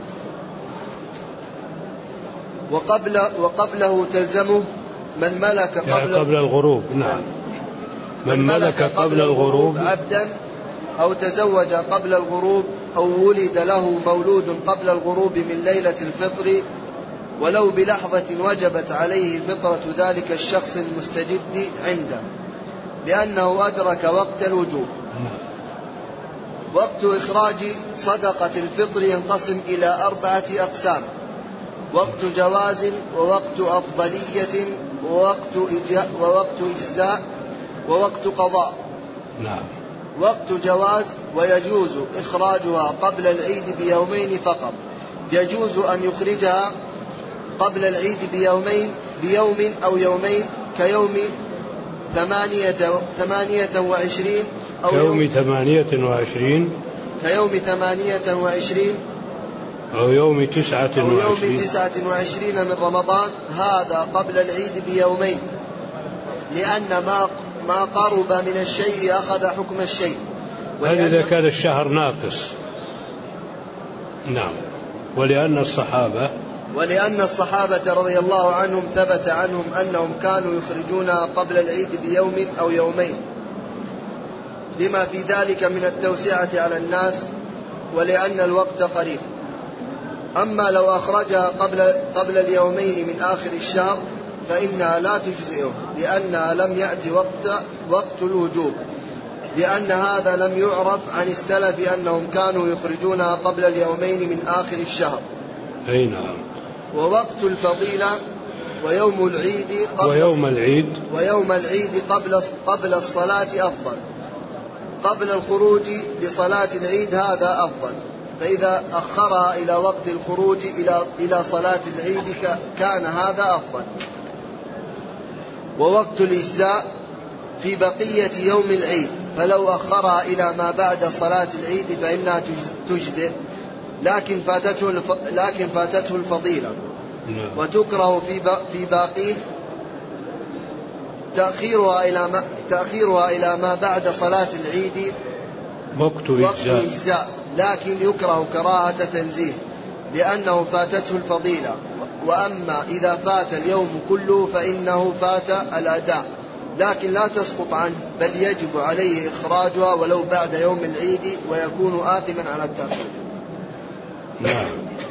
وقبل وقبله تلزمه من ملك قبل, يعني قبل الغروب. نعم. من ملك قبل الغروب عبدا أو تزوج قبل الغروب أو ولد له مولود قبل الغروب من ليلة الفطر ولو بلحظة وجبت عليه فطرة ذلك الشخص المستجد عنده لأنه أدرك وقت الوجوب. وقت إخراج صدقة الفطر ينقسم إلى أربعة أقسام: وقت جواز ووقت أفضلية ووقت, ووقت إجزاء ووقت قضاء. نعم. وقت جواز ويجوز إخراجها قبل العيد بيومين فقط. يجوز أن يخرجها قبل العيد بيومين بيوم أو يومين كيوم ثمانية, ثمانية وعشرين أو يوم ثمانية وعشرين كيوم ثمانية وعشرين أو يوم تسعة أو وعشرين, يوم تسعة وعشرين من رمضان، هذا قبل العيد بيومين لأن ما ما قرب من الشيء أخذ حكم الشيء. هذا إذا كان الشهر ناقص. نعم. ولأن الصحابة ولأن الصحابة رضي الله عنهم ثبت عنهم أنهم كانوا يخرجونها قبل العيد بيوم أو يومين لما في ذلك من التوسعة على الناس ولأن الوقت قريب. أما لو أخرجها قبل, قبل اليومين من آخر الشهر فإنها لا تجزئه لأنها لم يأتي وقت, وقت الوجوب، لأن هذا لم يعرف عن السلف أنهم كانوا يخرجونها قبل اليومين من آخر الشهر. أي نعم. ووقت الفضيلة ويوم العيد قبل ويوم العيد ويوم العيد قبل قبل الصلاة أفضل. قبل الخروج لصلاة العيد هذا أفضل، فإذا أخرها إلى وقت الخروج إلى إلى صلاة العيد كان هذا أفضل. ووقت الإجزاء في بقية يوم العيد، فلو أخرها إلى ما بعد صلاة العيد فإنها تجزئ، لكن فاتته لكن فاتته الفضيلة. وتكره في في باقيه تأخيرها إلى ما تأخيرها إلى ما بعد صلاة العيد وقت إجزاء، لكن يكره كراهة تنزيه لأنه فاتته الفضيلة. وأما إذا فات اليوم كله فإنه فات الأداء، لكن لا تسقط عنه بل يجب عليه إخراجها ولو بعد يوم العيد ويكون آثما على التأخير. نعم.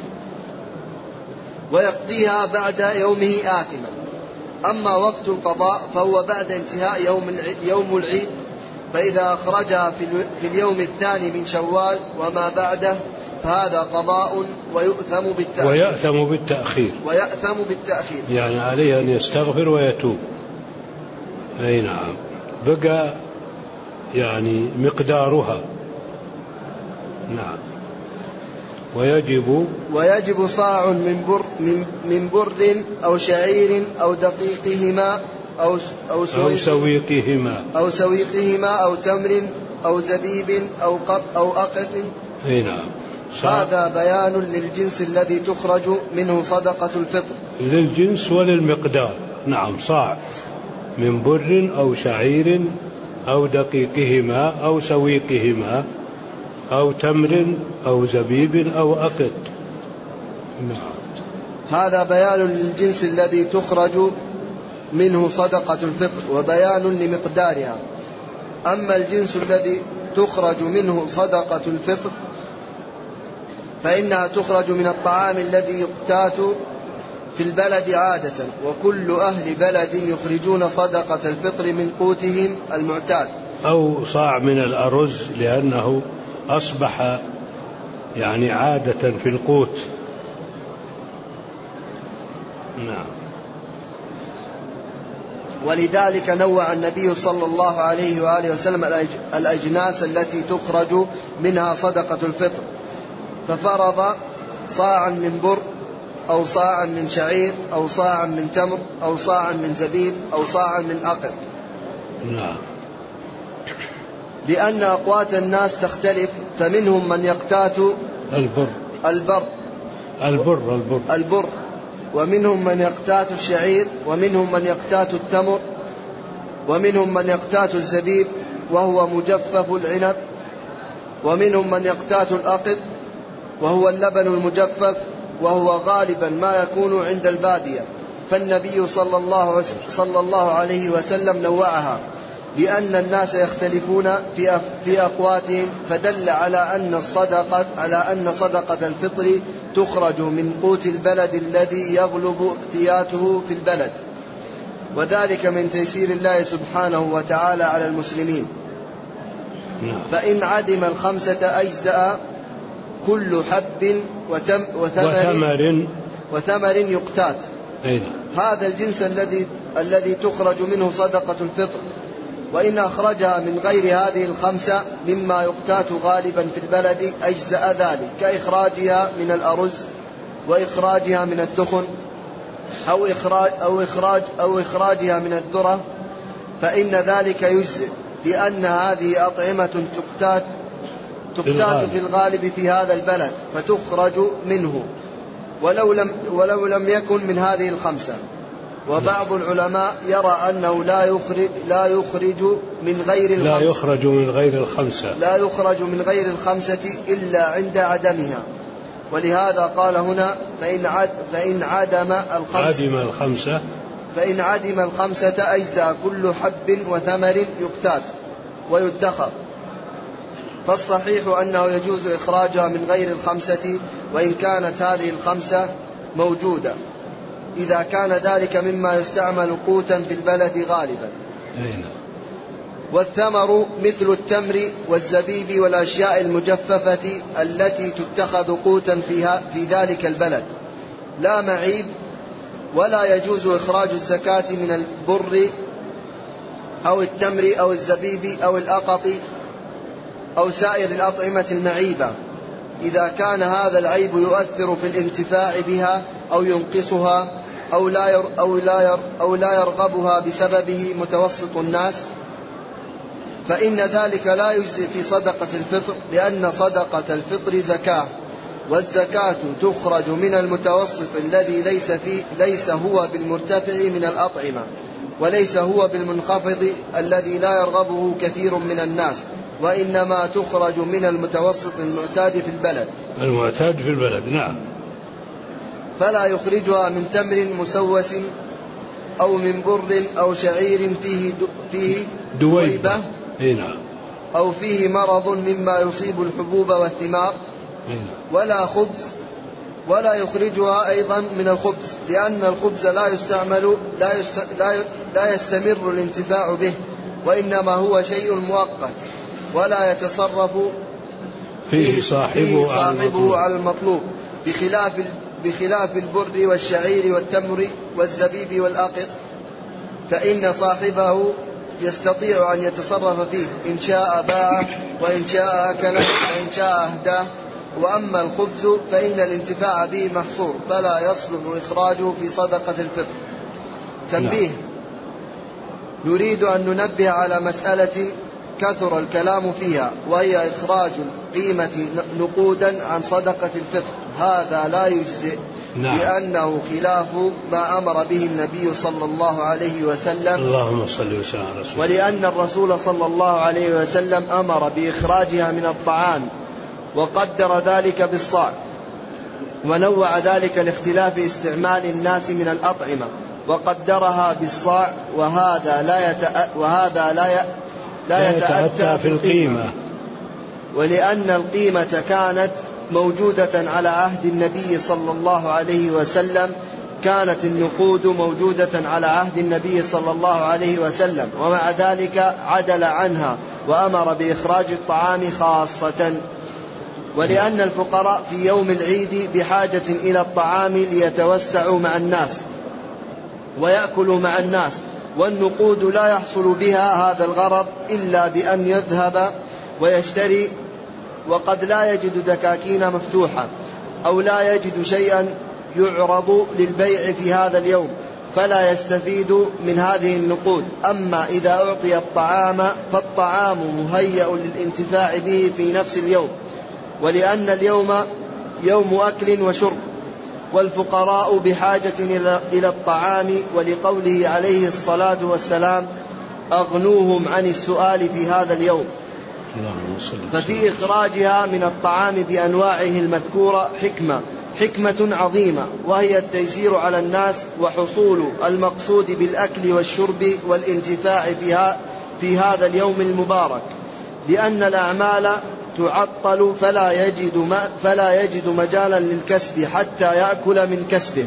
ويقضيها بعد يومه آثما. أما وقت القضاء فهو بعد انتهاء يوم يوم العيد، فإذا أخرجها في اليوم الثاني من شوال وما بعده فهذا قضاء ويؤثم بالتأخير ويأثم بالتأخير ويأثم بالتأخير يعني عليه أن يستغفر ويتوب. أي نعم. بقى يعني مقدارها. نعم. ويجب ويجب صاع من بر من, من برد أو شعير أو دقيقهما أو أو سويقهما أو سويقهما أو تمر أو زبيب أو قط أو أقط. أي نعم. هذا بيان للجنس الذي تخرج منه صدقة الفطر. للجنس وللمقدار. نعم. صاع من بر أو شعير أو دقيقهما أو سويقهما أو تمر أو زبيب أو أقط. نعم. هذا بيان للجنس الذي تخرج منه صدقة الفطر وبيان لمقدارها. أما الجنس الذي تخرج منه صدقة الفطر فإنها تخرج من الطعام الذي يقتات في البلد عادة، وكل أهل بلد يخرجون صدقة الفطر من قوتهم المعتاد. أو صاع من الأرز لأنه أصبح يعني عادة في القوت. نعم. ولذلك نوع النبي صلى الله عليه وآله وسلم الأجناس التي تخرج منها صدقة الفطر، ففرض صاعا من بر أو صاعا من شعير أو صاعا من تمر أو صاعا من زبيب أو صاعا من أقط. نعم. لأن أقوات الناس تختلف، فمنهم من يقتات البر البر البر البر, البر ومنهم من يقتات الشعير، ومنهم من يقتات التمر، ومنهم من يقتات الزبيب وهو مجفف العنب، ومنهم من يقتات الأقط وهو اللبن المجفف، وهو غالبا ما يكون عند البادية. فالنبي صلى الله, صلى الله عليه وسلم نوعها لأن الناس يختلفون في في أقواتهم، فدل على أن الصدقة على أن صدقة الفطر تخرج من قوت البلد الذي يغلب اقتياته في البلد، وذلك من تيسير الله سبحانه وتعالى على المسلمين. فإن عدم الخمسة أجزأ كل حب وتم وثمر, وثمر, وثمر يقتات. أين؟ هذا الجنس الذي الذي تخرج منه صدقة الفطر. وإن أخرجها من غير هذه الخمسة مما يقتات غالبا في البلد أجزأ ذلك، كإخراجها من الأرز وإخراجها من الدخن أو إخراج أو إخراج أو إخراجها من الذرة، فإن ذلك يجزئ، لأن هذه أطعمة تقتات تقتات في الغالب في هذا البلد فتخرج منه، ولو لم ولو لم يكن من هذه الخمسة. وبعض العلماء يرى أنه لا يخرج لا يخرج من غير الخمسة لا يخرج من غير الخمسة لا يخرج من غير الخمسة إلا عند عدمها. ولهذا قال هنا فإن عد فإن عدم الخمسة عدم الخمسة فإن عدم الخمسة أجزى كل حب وثمر يقتات ويدخر. فالصحيح أنه يجوز إخراجها من غير الخمسة وإن كانت هذه الخمسة موجودة، إذا كان ذلك مما يستعمل قوتا في البلد غالبا. أين؟ والثمر مثل التمر والزبيب والأشياء المجففة التي تتخذ قوتا فيها في ذلك البلد، لا معيب، ولا يجوز إخراج الزكاة من البر أو التمر أو الزبيب أو الأقط أو سائر الأطعمة المعيبة، إذا كان هذا العيب يؤثر في الانتفاع بها أو ينقصها أو لا ير أو لا ير أو لا يرغبها بسببه متوسط الناس، فإن ذلك لا يجزئ في صدقة الفطر، لأن صدقة الفطر زكاة، والزكاة تخرج من المتوسط الذي ليس فيه ليس هو بالمرتفع من الأطعمة، وليس هو بالمنخفض الذي لا يرغبه كثير من الناس، وإنما تخرج من المتوسط المعتاد في البلد المعتاد في البلد. نعم. فلا يخرجها من تمر مسوس أو من بر أو شعير فيه فيه دويبة أو فيه مرض مما يصيب الحبوب والثمار، ولا خبز، ولا يخرجها أيضا من الخبز، لأن الخبز لا يستعمل لا, يست... لا, لا يستمر الانتفاع به، وإنما هو شيء مؤقت ولا يتصرف فيه صاحبه, فيه صاحبه على المطلوب، بخلاف بخلاف البر والشعير والتمر والزبيب والأقط، فإن صاحبه يستطيع أن يتصرف فيه، إن شاء باعه وإن شاء أكله وإن شاء أهداه. وأما الخبز فإن الانتفاع به محصور، فلا يصلح إخراجه في صدقة الفطر. تنبيه: نريد أن ننبه على مسألة كثر الكلام فيها، وهي إخراج القيمة نقودا عن صدقة الفطر. هذا لا يجزئ، نعم. لأنه خلاف ما أمر به النبي صلى الله عليه وسلم، اللهم صل وسلم على رسول الله. ولأن الرسول صلى الله عليه وسلم أمر بإخراجها من الطعام، وقدر ذلك بالصاع، ونوع ذلك لاختلاف استعمال الناس من الأطعمة، وقدرها بالصاع، وهذا لا يتأ... وهذا لا, ي... لا يتأتى في القيمة، ولأن القيمة كانت موجودة على عهد النبي صلى الله عليه وسلم، كانت النقود موجودة على عهد النبي صلى الله عليه وسلم، ومع ذلك عدل عنها وأمر بإخراج الطعام خاصة. ولأن الفقراء في يوم العيد بحاجة إلى الطعام ليتوسعوا مع الناس، ويأكل مع الناس، والنقود لا يحصل بها هذا الغرض إلا بأن يذهب ويشتري، وقد لا يجد دكاكين مفتوحة أو لا يجد شيئا يعرض للبيع في هذا اليوم، فلا يستفيد من هذه النقود. أما إذا أعطي الطعام فالطعام مهيأ للانتفاع به في نفس اليوم، ولأن اليوم يوم أكل وشرب، والفقراء بحاجة إلى الطعام، ولقوله عليه الصلاة والسلام أغنوهم عن السؤال في هذا اليوم. ففي إخراجها من الطعام بأنواعه المذكورة حكمة حكمة عظيمة، وهي التيسير على الناس وحصول المقصود بالأكل والشرب والانتفاع فيها في هذا اليوم المبارك، لأن الأعمال تعطل فلا يجد, فلا يجد مجالا للكسب حتى يأكل من كسبه،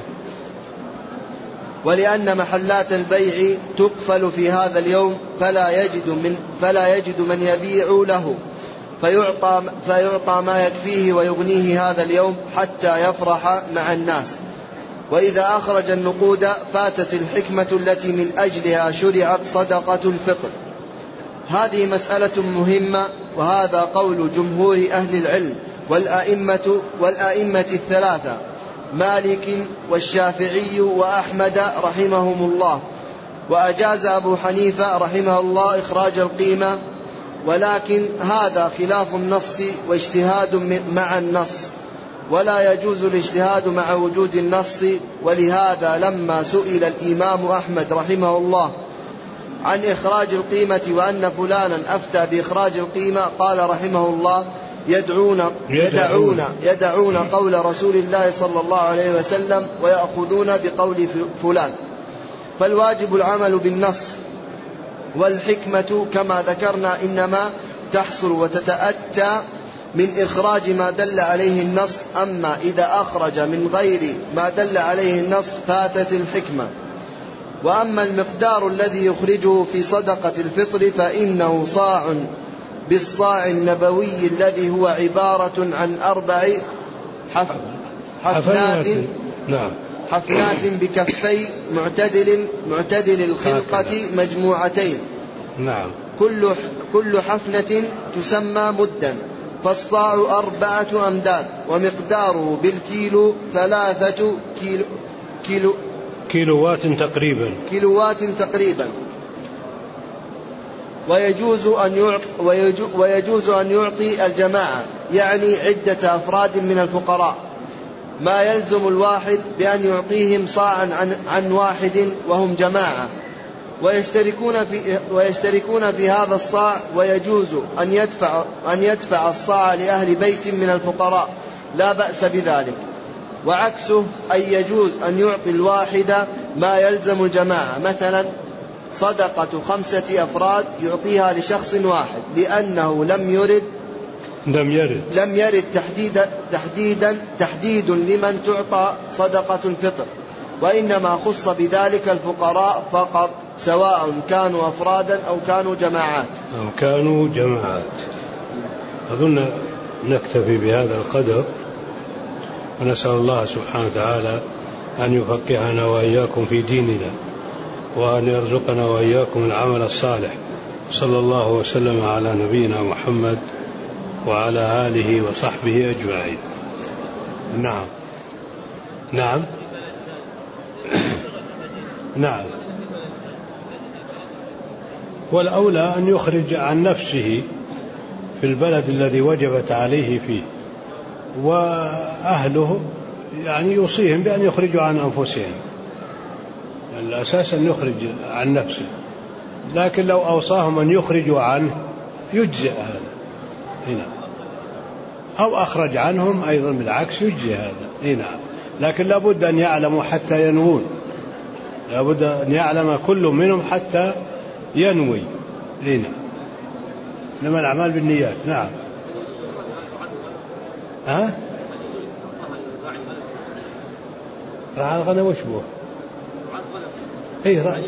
ولأن محلات البيع تقفل في هذا اليوم فلا يجد من, فلا يجد من يبيع له، فيعطى, فيعطى ما يكفيه ويغنيه هذا اليوم حتى يفرح مع الناس. وإذا أخرج النقود فاتت الحكمة التي من أجلها شرعت صدقة الفطر. هذه مسألة مهمة، وهذا قول جمهور أهل العلم والأئمة, والأئمة الثلاثة مالك والشافعي وأحمد رحمهم الله. وأجاز أبو حنيفة رحمه الله إخراج القيمة، ولكن هذا خلاف النص واجتهاد مع النص، ولا يجوز الاجتهاد مع وجود النص. ولهذا لما سئل الإمام أحمد رحمه الله عن إخراج القيمة وأن فلانا أفتى بإخراج القيمة، قال رحمه الله يدعون, يدعون, يدعون قول رسول الله صلى الله عليه وسلم ويأخذون بقول فلان. فالواجب العمل بالنص، والحكمة كما ذكرنا إنما تحصل وتتأتى من إخراج ما دل عليه النص. أما إذا أخرج من غير ما دل عليه النص فاتت الحكمة. وأما المقدار الذي يخرجه في صدقة الفطر فإنه صاع بالصاع النبوي الذي هو عبارة عن أربع حف... حفنات نعم. حفنات بكفي معتدل معتدل الخلقة مجموعتين. نعم. كل كل حفنة تسمى مدا، فالصاع أربعة أمداد، ومقداره بالكيلو ثلاثة كيلو كيلو كيلوات تقريبا كيلوات تقريبا. ويجوز أن يعطي ويجوز أن يعطي الجماعة، يعني عدة أفراد من الفقراء، ما يلزم الواحد بأن يعطيهم صاعا عن, عن واحد وهم جماعة، ويشتركون في, ويشتركون في هذا الصاع. ويجوز أن يدفع, أن يدفع الصاع لأهل بيت من الفقراء، لا بأس بذلك. وعكسه أي يجوز أن يعطي الواحد ما يلزم الجماعة، مثلا صدقة خمسة أفراد يعطيها لشخص واحد، لأنه لم يرد لم يرد لم يرد تحديدا تحديدا تحديد لمن تعطى صدقة الفطر، وإنما خص بذلك الفقراء فقط، سواء كانوا أفرادا أو كانوا جماعات أو كانوا جماعات. أظن نكتفي بهذا القدر، ونسأل الله سبحانه وتعالى أن يفقهنا وإياكم في ديننا، وأن يرزقنا وإياكم العمل الصالح. صلى الله وسلم على نبينا محمد وعلى آله وصحبه أجمعين. نعم نعم نعم. والأولى أن يخرج عن نفسه في البلد الذي وجبت عليه فيه، وأهله يعني يوصيهم بأن يخرجوا عن أنفسهم. الأساس أن يخرج عن نفسه، لكن لو أوصاهم أن يخرجوا عنه يجزئ هذا هنا، أو أخرج عنهم أيضا بالعكس يجزئ هذا هنا. لكن لابد أن يعلموا حتى ينوون، لابد أن يعلم كل منهم حتى ينوي هنا. إنما الأعمال بالنيات. نعم. ها؟ رعى الغنم وش بوه؟ إيه رأي؟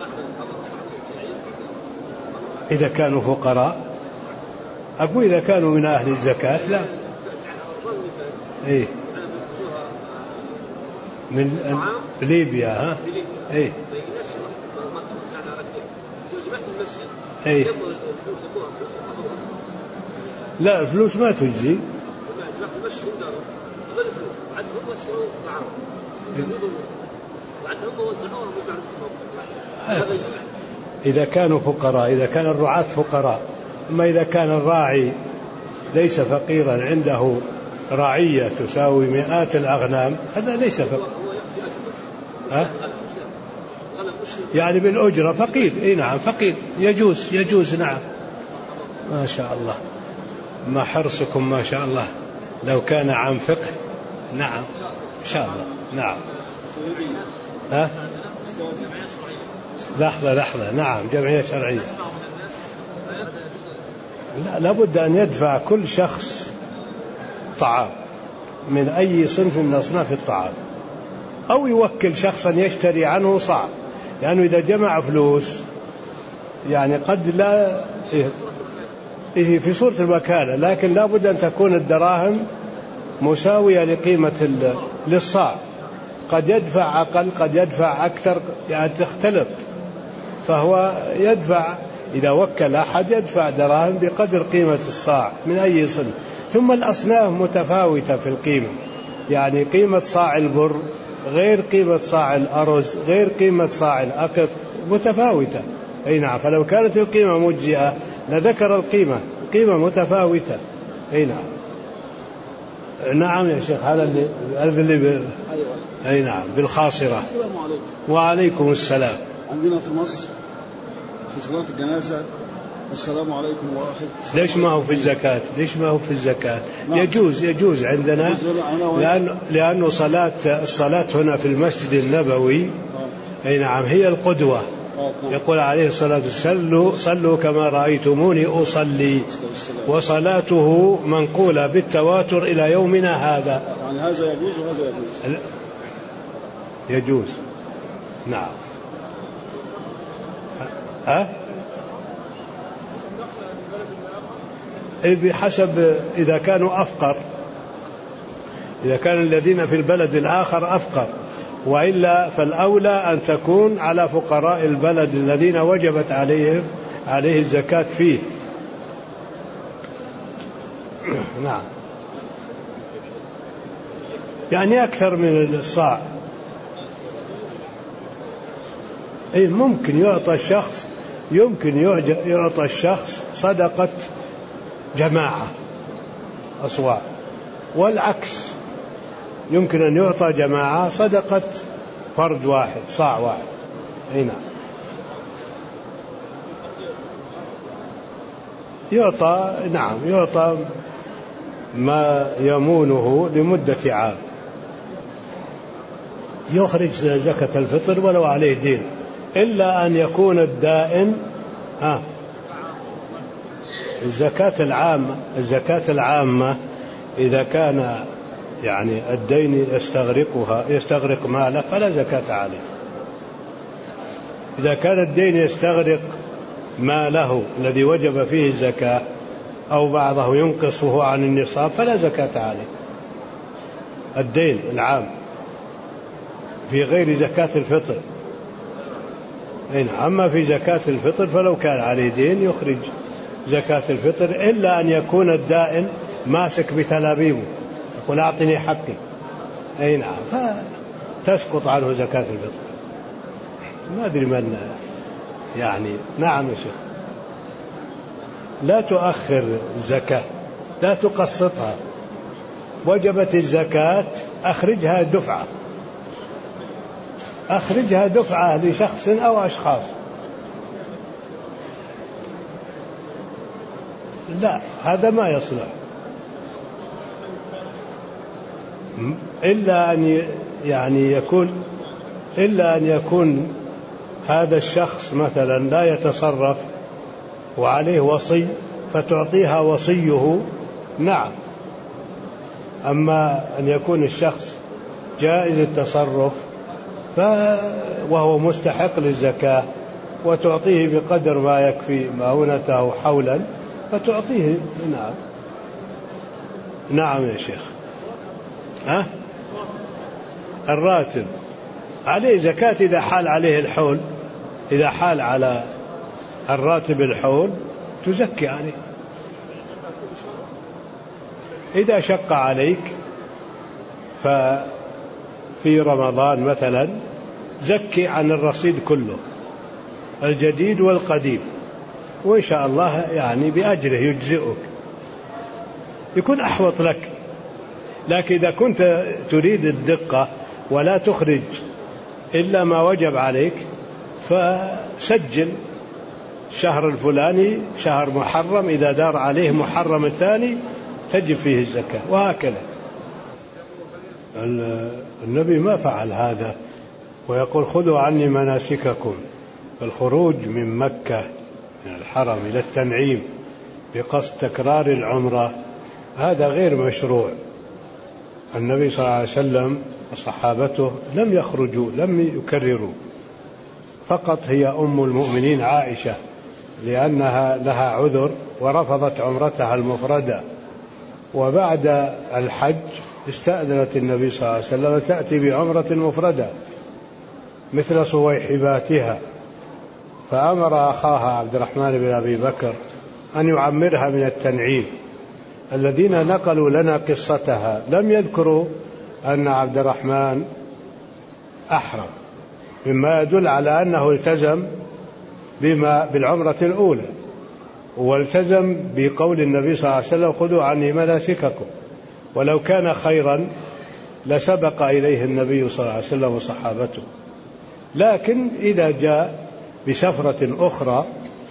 إذا كانوا فقراء، أقول إذا كانوا من أهل الزكاة لا. إيه من ليبيا. ها اي اي لا الفلوس ما تجزي. إذا كانوا فقراء، إذا كان الرعاة فقراء. أما إذا كان الراعي ليس فقيرا عنده رعية تساوي مئات الأغنام هذا ليس فقير. أه؟ يعني بالأجرة فقير. إيه نعم فقير يجوز يجوز نعم. ما شاء الله ما حرصكم ما شاء الله. لو كان عن فقه نعم إن شاء الله نعم. ها؟ لحظة لحظة نعم جمعية شرعية. لا لابد أن يدفع كل شخص طعام من أي صنف من أصناف الطعام أو يوكل شخصا يشتري عنه صاع. لأنه يعني إذا جمع فلوس يعني قد لا إيه في صورة الوكالة، لكن لابد أن تكون الدراهم مساوية لقيمة للصاع. قد يدفع أقل قد يدفع أكثر يعني تختلط. فهو يدفع إذا وكل أحد يدفع دراهم بقدر قيمة الصاع من أي صنف. ثم الأصناف متفاوتة في القيمة، يعني قيمة صاع البر غير قيمة صاع الأرز غير قيمة صاع الأقط متفاوتة. أي نعم. فلو كانت القيمة مجزئة لذكر القيمة قيمة متفاوتة. أي نعم نعم يا شيخ. هذا اللي هذا اللي ب... أي نعم بالخاصرة. السلام عليكم. وعليكم السلام. عندنا في مصر في صلاة الجنازة السلام عليكم ورحمة. ليش ما هو في الزكاة؟ ليش ما هو في الزكاة؟ نعم. يجوز يجوز عندنا لأن لأنه صلاة الصلاة هنا في المسجد النبوي نعم. أي نعم هي القدوة. نعم. يقول عليه الصلاة والسلام صلوا كما رأيتموني أصلي. وصلاته منقولة بالتواتر إلى يومنا هذا. يعني هذا يجوز وهذا يجوز. يجوز نعم. ها بحسب إذا كانوا أفقر، إذا كان الذين في البلد الآخر أفقر، وإلا فالأولى أن تكون على فقراء البلد الذين وجبت عليهم عليه الزكاة فيه. نعم يعني أكثر من الصاع. أي ممكن يعطى الشخص يمكن يعطى الشخص صدقة جماعة أصواع، والعكس يمكن أن يعطى جماعة صدقة فرد واحد صاع واحد. أي نعم يعطى نعم يعطى ما يمونه لمدة عام. يخرج زكاة الفطر ولو عليه دين، إلا أن يكون الدائن ها الزكاة العامة. الزكاة العامة إذا كان يعني الدين يستغرقها يستغرق ماله فلا زكاة عليه. إذا كان الدين يستغرق ماله الذي وجب فيه الزكاة أو بعضه ينقصه عن النصاب فلا زكاة عليه. الدين العام في غير زكاة الفطر. أما في زكاة الفطر فلو كان عليه دين يخرج زكاة الفطر، إلا أن يكون الدائن ماسك بتلابيبه يقول أعطني حقي. أي نعم فتسقط عنه زكاة الفطر. ما أدري من يعني. نعم يا شيخ لا تؤخر الزكاة لا تقسطها. وجبت الزكاة أخرجها دفعة أخرجها دفعة لشخص أو أشخاص. لا هذا ما يصلح إلا أن يعني يكون إلا أن يكون هذا الشخص مثلا لا يتصرف وعليه وصي فتعطيها وصيه. نعم. أما أن يكون الشخص جائز التصرف وهو مستحق للزكاة وتعطيه بقدر ما يكفي مؤونته حولا فتعطيه. نعم نعم يا شيخ. ها الراتب عليه زكاة إذا حال عليه الحول، إذا حال على الراتب الحول تزكي عليه. إذا شق عليك ففي رمضان مثلا زكي عن الرصيد كله الجديد والقديم، وإن شاء الله يعني بأجره يجزئك، يكون أحوط لك. لكن إذا كنت تريد الدقة ولا تخرج إلا ما وجب عليك فسجل شهر الفلاني شهر محرم، إذا دار عليه محرم الثاني تجب فيه الزكاة، وهكذا. النبي ما فعل هذا، ويقول خذوا عني مناسككم. الخروج من مكة من الحرم إلى التنعيم بقصد تكرار العمرة هذا غير مشروع. النبي صلى الله عليه وسلم وصحابته لم يخرجوا، لم يكرروا، فقط هي أم المؤمنين عائشة لأنها لها عذر ورفضت عمرتها المفردة، وبعد الحج استأذنت النبي صلى الله عليه وسلم تأتي بعمرة مفردة مثل صويحباتها، فأمر أخاها عبد الرحمن بن أبي بكر أن يعمرها من التنعيم. الذين نقلوا لنا قصتها لم يذكروا أن عبد الرحمن أحرم، مما يدل على أنه التزم بما بالعمرة الأولى، والتزم بقول النبي صلى الله عليه وسلم خذوا عني مناسككم. ولو كان خيرا لسبق إليه النبي صلى الله عليه وسلم وصحابته. لكن إذا جاء بسفرة أخرى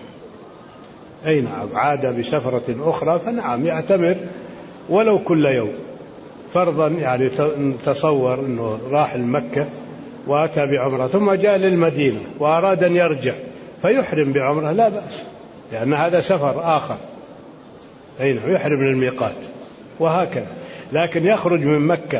أي نعم عاد بسفرة أخرى فنعم يعتمر ولو كل يوم فرضا. يعني تصور أنه راح المكة وأتى بعمرة ثم جاء للمدينة وأراد أن يرجع فيحرم بعمرة لا بأس، لأن هذا سفر آخر أي نعم يحرم من الميقات وهكذا. لكن يخرج من مكة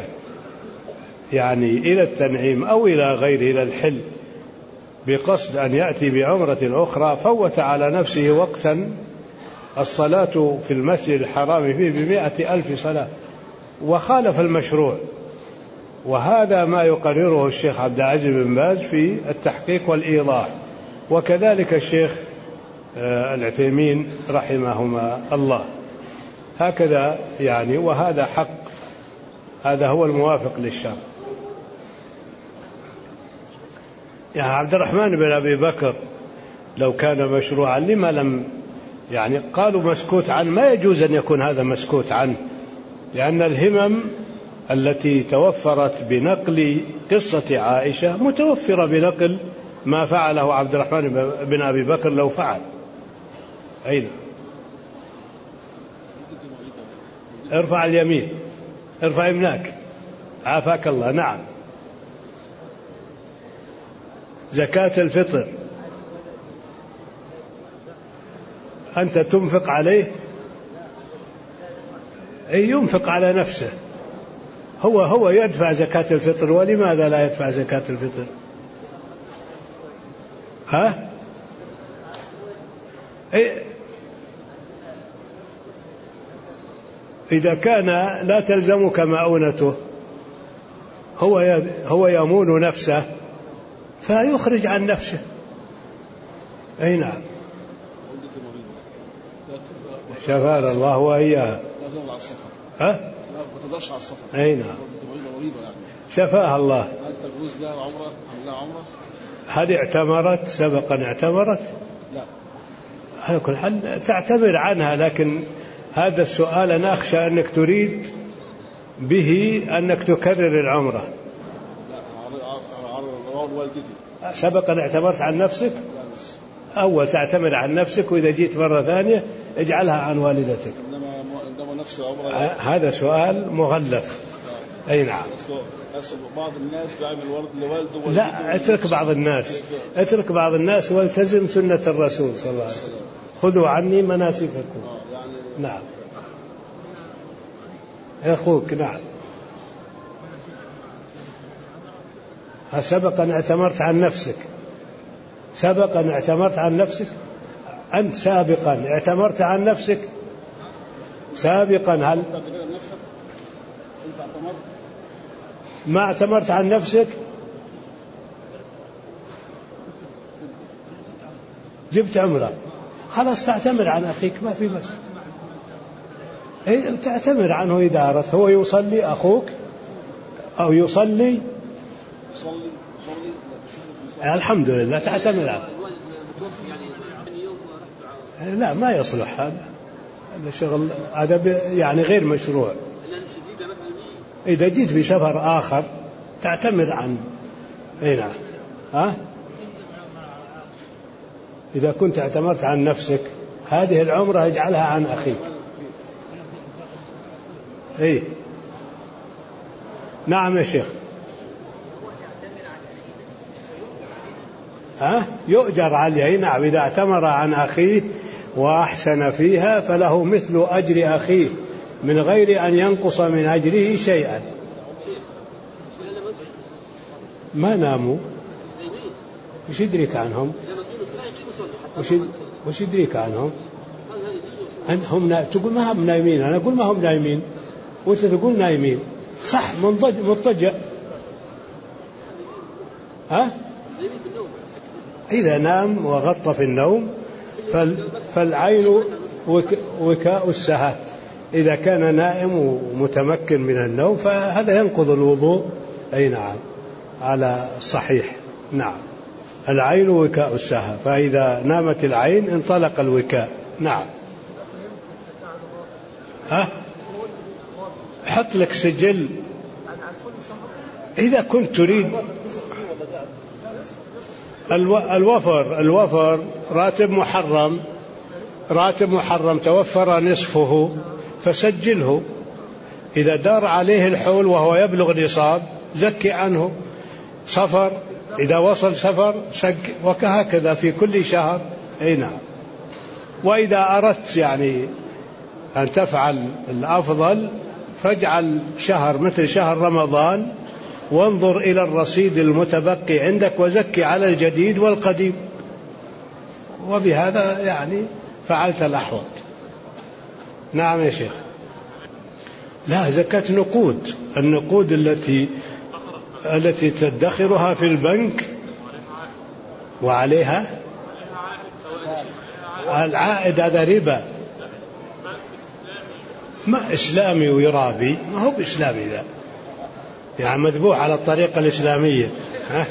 يعني إلى التنعيم أو إلى غيره إلى الحل بقصد أن يأتي بعمرة أخرى فوت على نفسه وقتا الصلاة في المسجد الحرام فيه بمائة ألف صلاة وخالف المشروع. وهذا ما يقرره الشيخ عبد العزيز بن باز في التحقيق والإيضاح، وكذلك الشيخ العثيمين رحمهما الله. هكذا يعني، وهذا حق، هذا هو الموافق للشرع. يعني عبد الرحمن بن أبي بكر لو كان مشروعا لما لم يعني قالوا مسكوت عنه؟ ما يجوز أن يكون هذا مسكوت عنه، لأن الهمم التي توفرت بنقل قصة عائشة متوفرة بنقل ما فعله عبد الرحمن بن أبي بكر لو فعل. أين ارفع اليمين، ارفع يمناك، عافاك الله. نعم. زكاة الفطر أنت تنفق عليه؟ أي ينفق على نفسه، هو هو يدفع زكاة الفطر. ولماذا لا يدفع زكاة الفطر؟ ها؟ إذا كان لا تلزمك مؤونته، هو هو يمون نفسه فيخرج عن نفسه. أي نعم. شفانا الله وإياها. ها؟ ما تقدرش على السفر. أي نعم. شفاها الله. هل تجوز لها عمرة أم لا عمرة؟ هل اعتمرت سبقا؟ اعتمرت؟ لا. على كل حال تعتمر عنها، لكن هذا السؤال أنا أخشى أنك تريد به أنك تكرر العمرة. لا، على والدتي. سبقا اعتمرت عن نفسك؟ أول تعتمر عن نفسك، وإذا جيت مرة ثانية اجعلها عن والدتك. إنما نفس العمرة. هذا سؤال مغلف. أي نعم. بعض الناس بيعمل ورد لوالده. لا، اترك بعض الناس، اترك بعض الناس والتزم سنة الرسول صلى الله عليه وسلم. خذوا عني مناسككم. نعم. أخوك. نعم. سبقا اعتمرت عن نفسك، سبقا اعتمرت عن نفسك، أنت سابقا اعتمرت عن نفسك سابقا. هل ما اعتمرت عن نفسك؟ جبت عمرة، خلاص تعتمر عن أخيك، ما في بس. إيه تعتمر عنه إذا أردت. هو يصلي أخوك أو يصلي الحمد لله تعتمر عنه. لا ما يصلح هذا، هذا شغل، هذا يعني غير مشروع. إذا جيت بسفر آخر تعتمر عن أي نعم. ها؟ إذا كنت اعتمرت عن نفسك هذه العمرة اجعلها عن أخيك. إيه نعم يا شيخ. ها؟ يؤجر عليه. نعم إذا اعتمر عن أخيه وأحسن فيها فله مثل أجر أخيه من غير أن ينقص من أجره شيئا. ما ناموا، وش يدريك عنهم؟ وش يدريك عنهم؟ هم تقول ما هم نايمين، أنا أقول ما هم نايمين وأنت تقول نايمين. صح مضطجع. ها؟ إذا نام وغطى في النوم فالعين وكاء السهى. إذا كان نائم ومتمكن من النوم فهذا ينقض الوضوء. أي نعم على صحيح. نعم العين وكاء السهى، فإذا نامت العين انطلق الوكاء. نعم. ها؟ حط لك سجل إذا كنت تريد. الوفر الوفر راتب محرم، راتب محرم توفر نصفه فسجله. إذا دار عليه الحول وهو يبلغ نصاب زكي عنه. سفر إذا وصل سفر سك، وكهكذا في كل شهر. أي نعم. وإذا أردت يعني أن تفعل الأفضل فاجعل شهر مثل شهر رمضان وانظر إلى الرصيد المتبقي عندك وزكي على الجديد والقديم، وبهذا يعني فعلت الأحوط. نعم يا شيخ. لا زكاة نقود، النقود التي التي تدخرها في البنك وعليها العائد هذا ربا. ما إسلامي ويرابي، ما هو بإسلامي ذا، يعني مذبوح على الطريقة الإسلامية. ها؟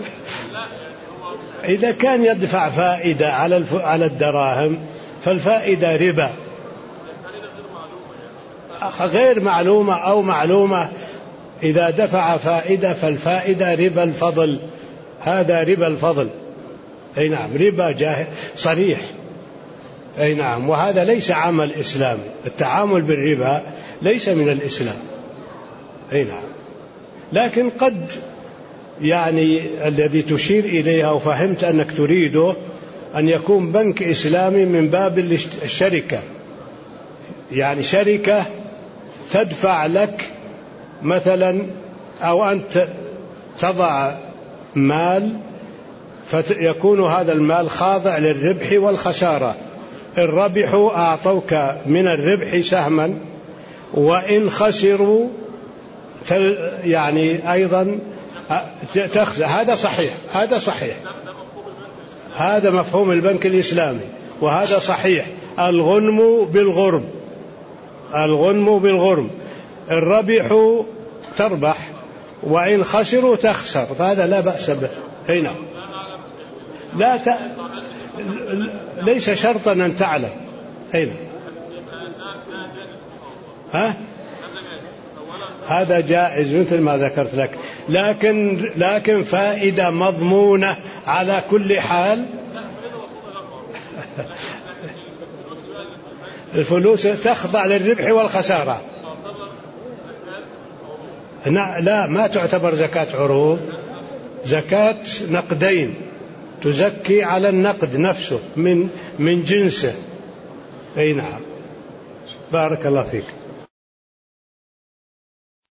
إذا كان يدفع فائدة على على الدراهم فالفائدة ربا غير معلومة أو معلومة. إذا دفع فائدة فالفائدة ربا الفضل، هذا ربا الفضل. أي نعم ربا جاه صريح. أي نعم. وهذا ليس عمل إسلامي، التعامل بالربا ليس من الإسلام. أي نعم. لكن قد يعني الذي تشير إليها وفهمت أنك تريده أن يكون بنك إسلامي من باب الشركة، يعني شركة تدفع لك مثلا، أو أنت تضع مال فيكون هذا المال خاضع للربح والخسارة. إن ربحوا أعطوك من الربح سهما، وإن خسروا يعني أيضا تخسر. هذا صحيح، هذا صحيح، هذا مفهوم البنك الإسلامي، وهذا صحيح. الغنم بالغرم، الغنم بالغرم. إن ربحوا تربح وإن خسروا تخسر، فهذا لا بأس به. هنا لا ت... ليس شرطا أن تعلم. هنا ها؟ هذا جائز مثل ما ذكرت لك، لكن لكن فائدة مضمونة على كل حال. الفلوس تخضع للربح والخسارة. لا ما تعتبر زكاة عروض، زكاة نقدين، تزكي على النقد نفسه من من جنسه. أي نعم. بارك الله فيك.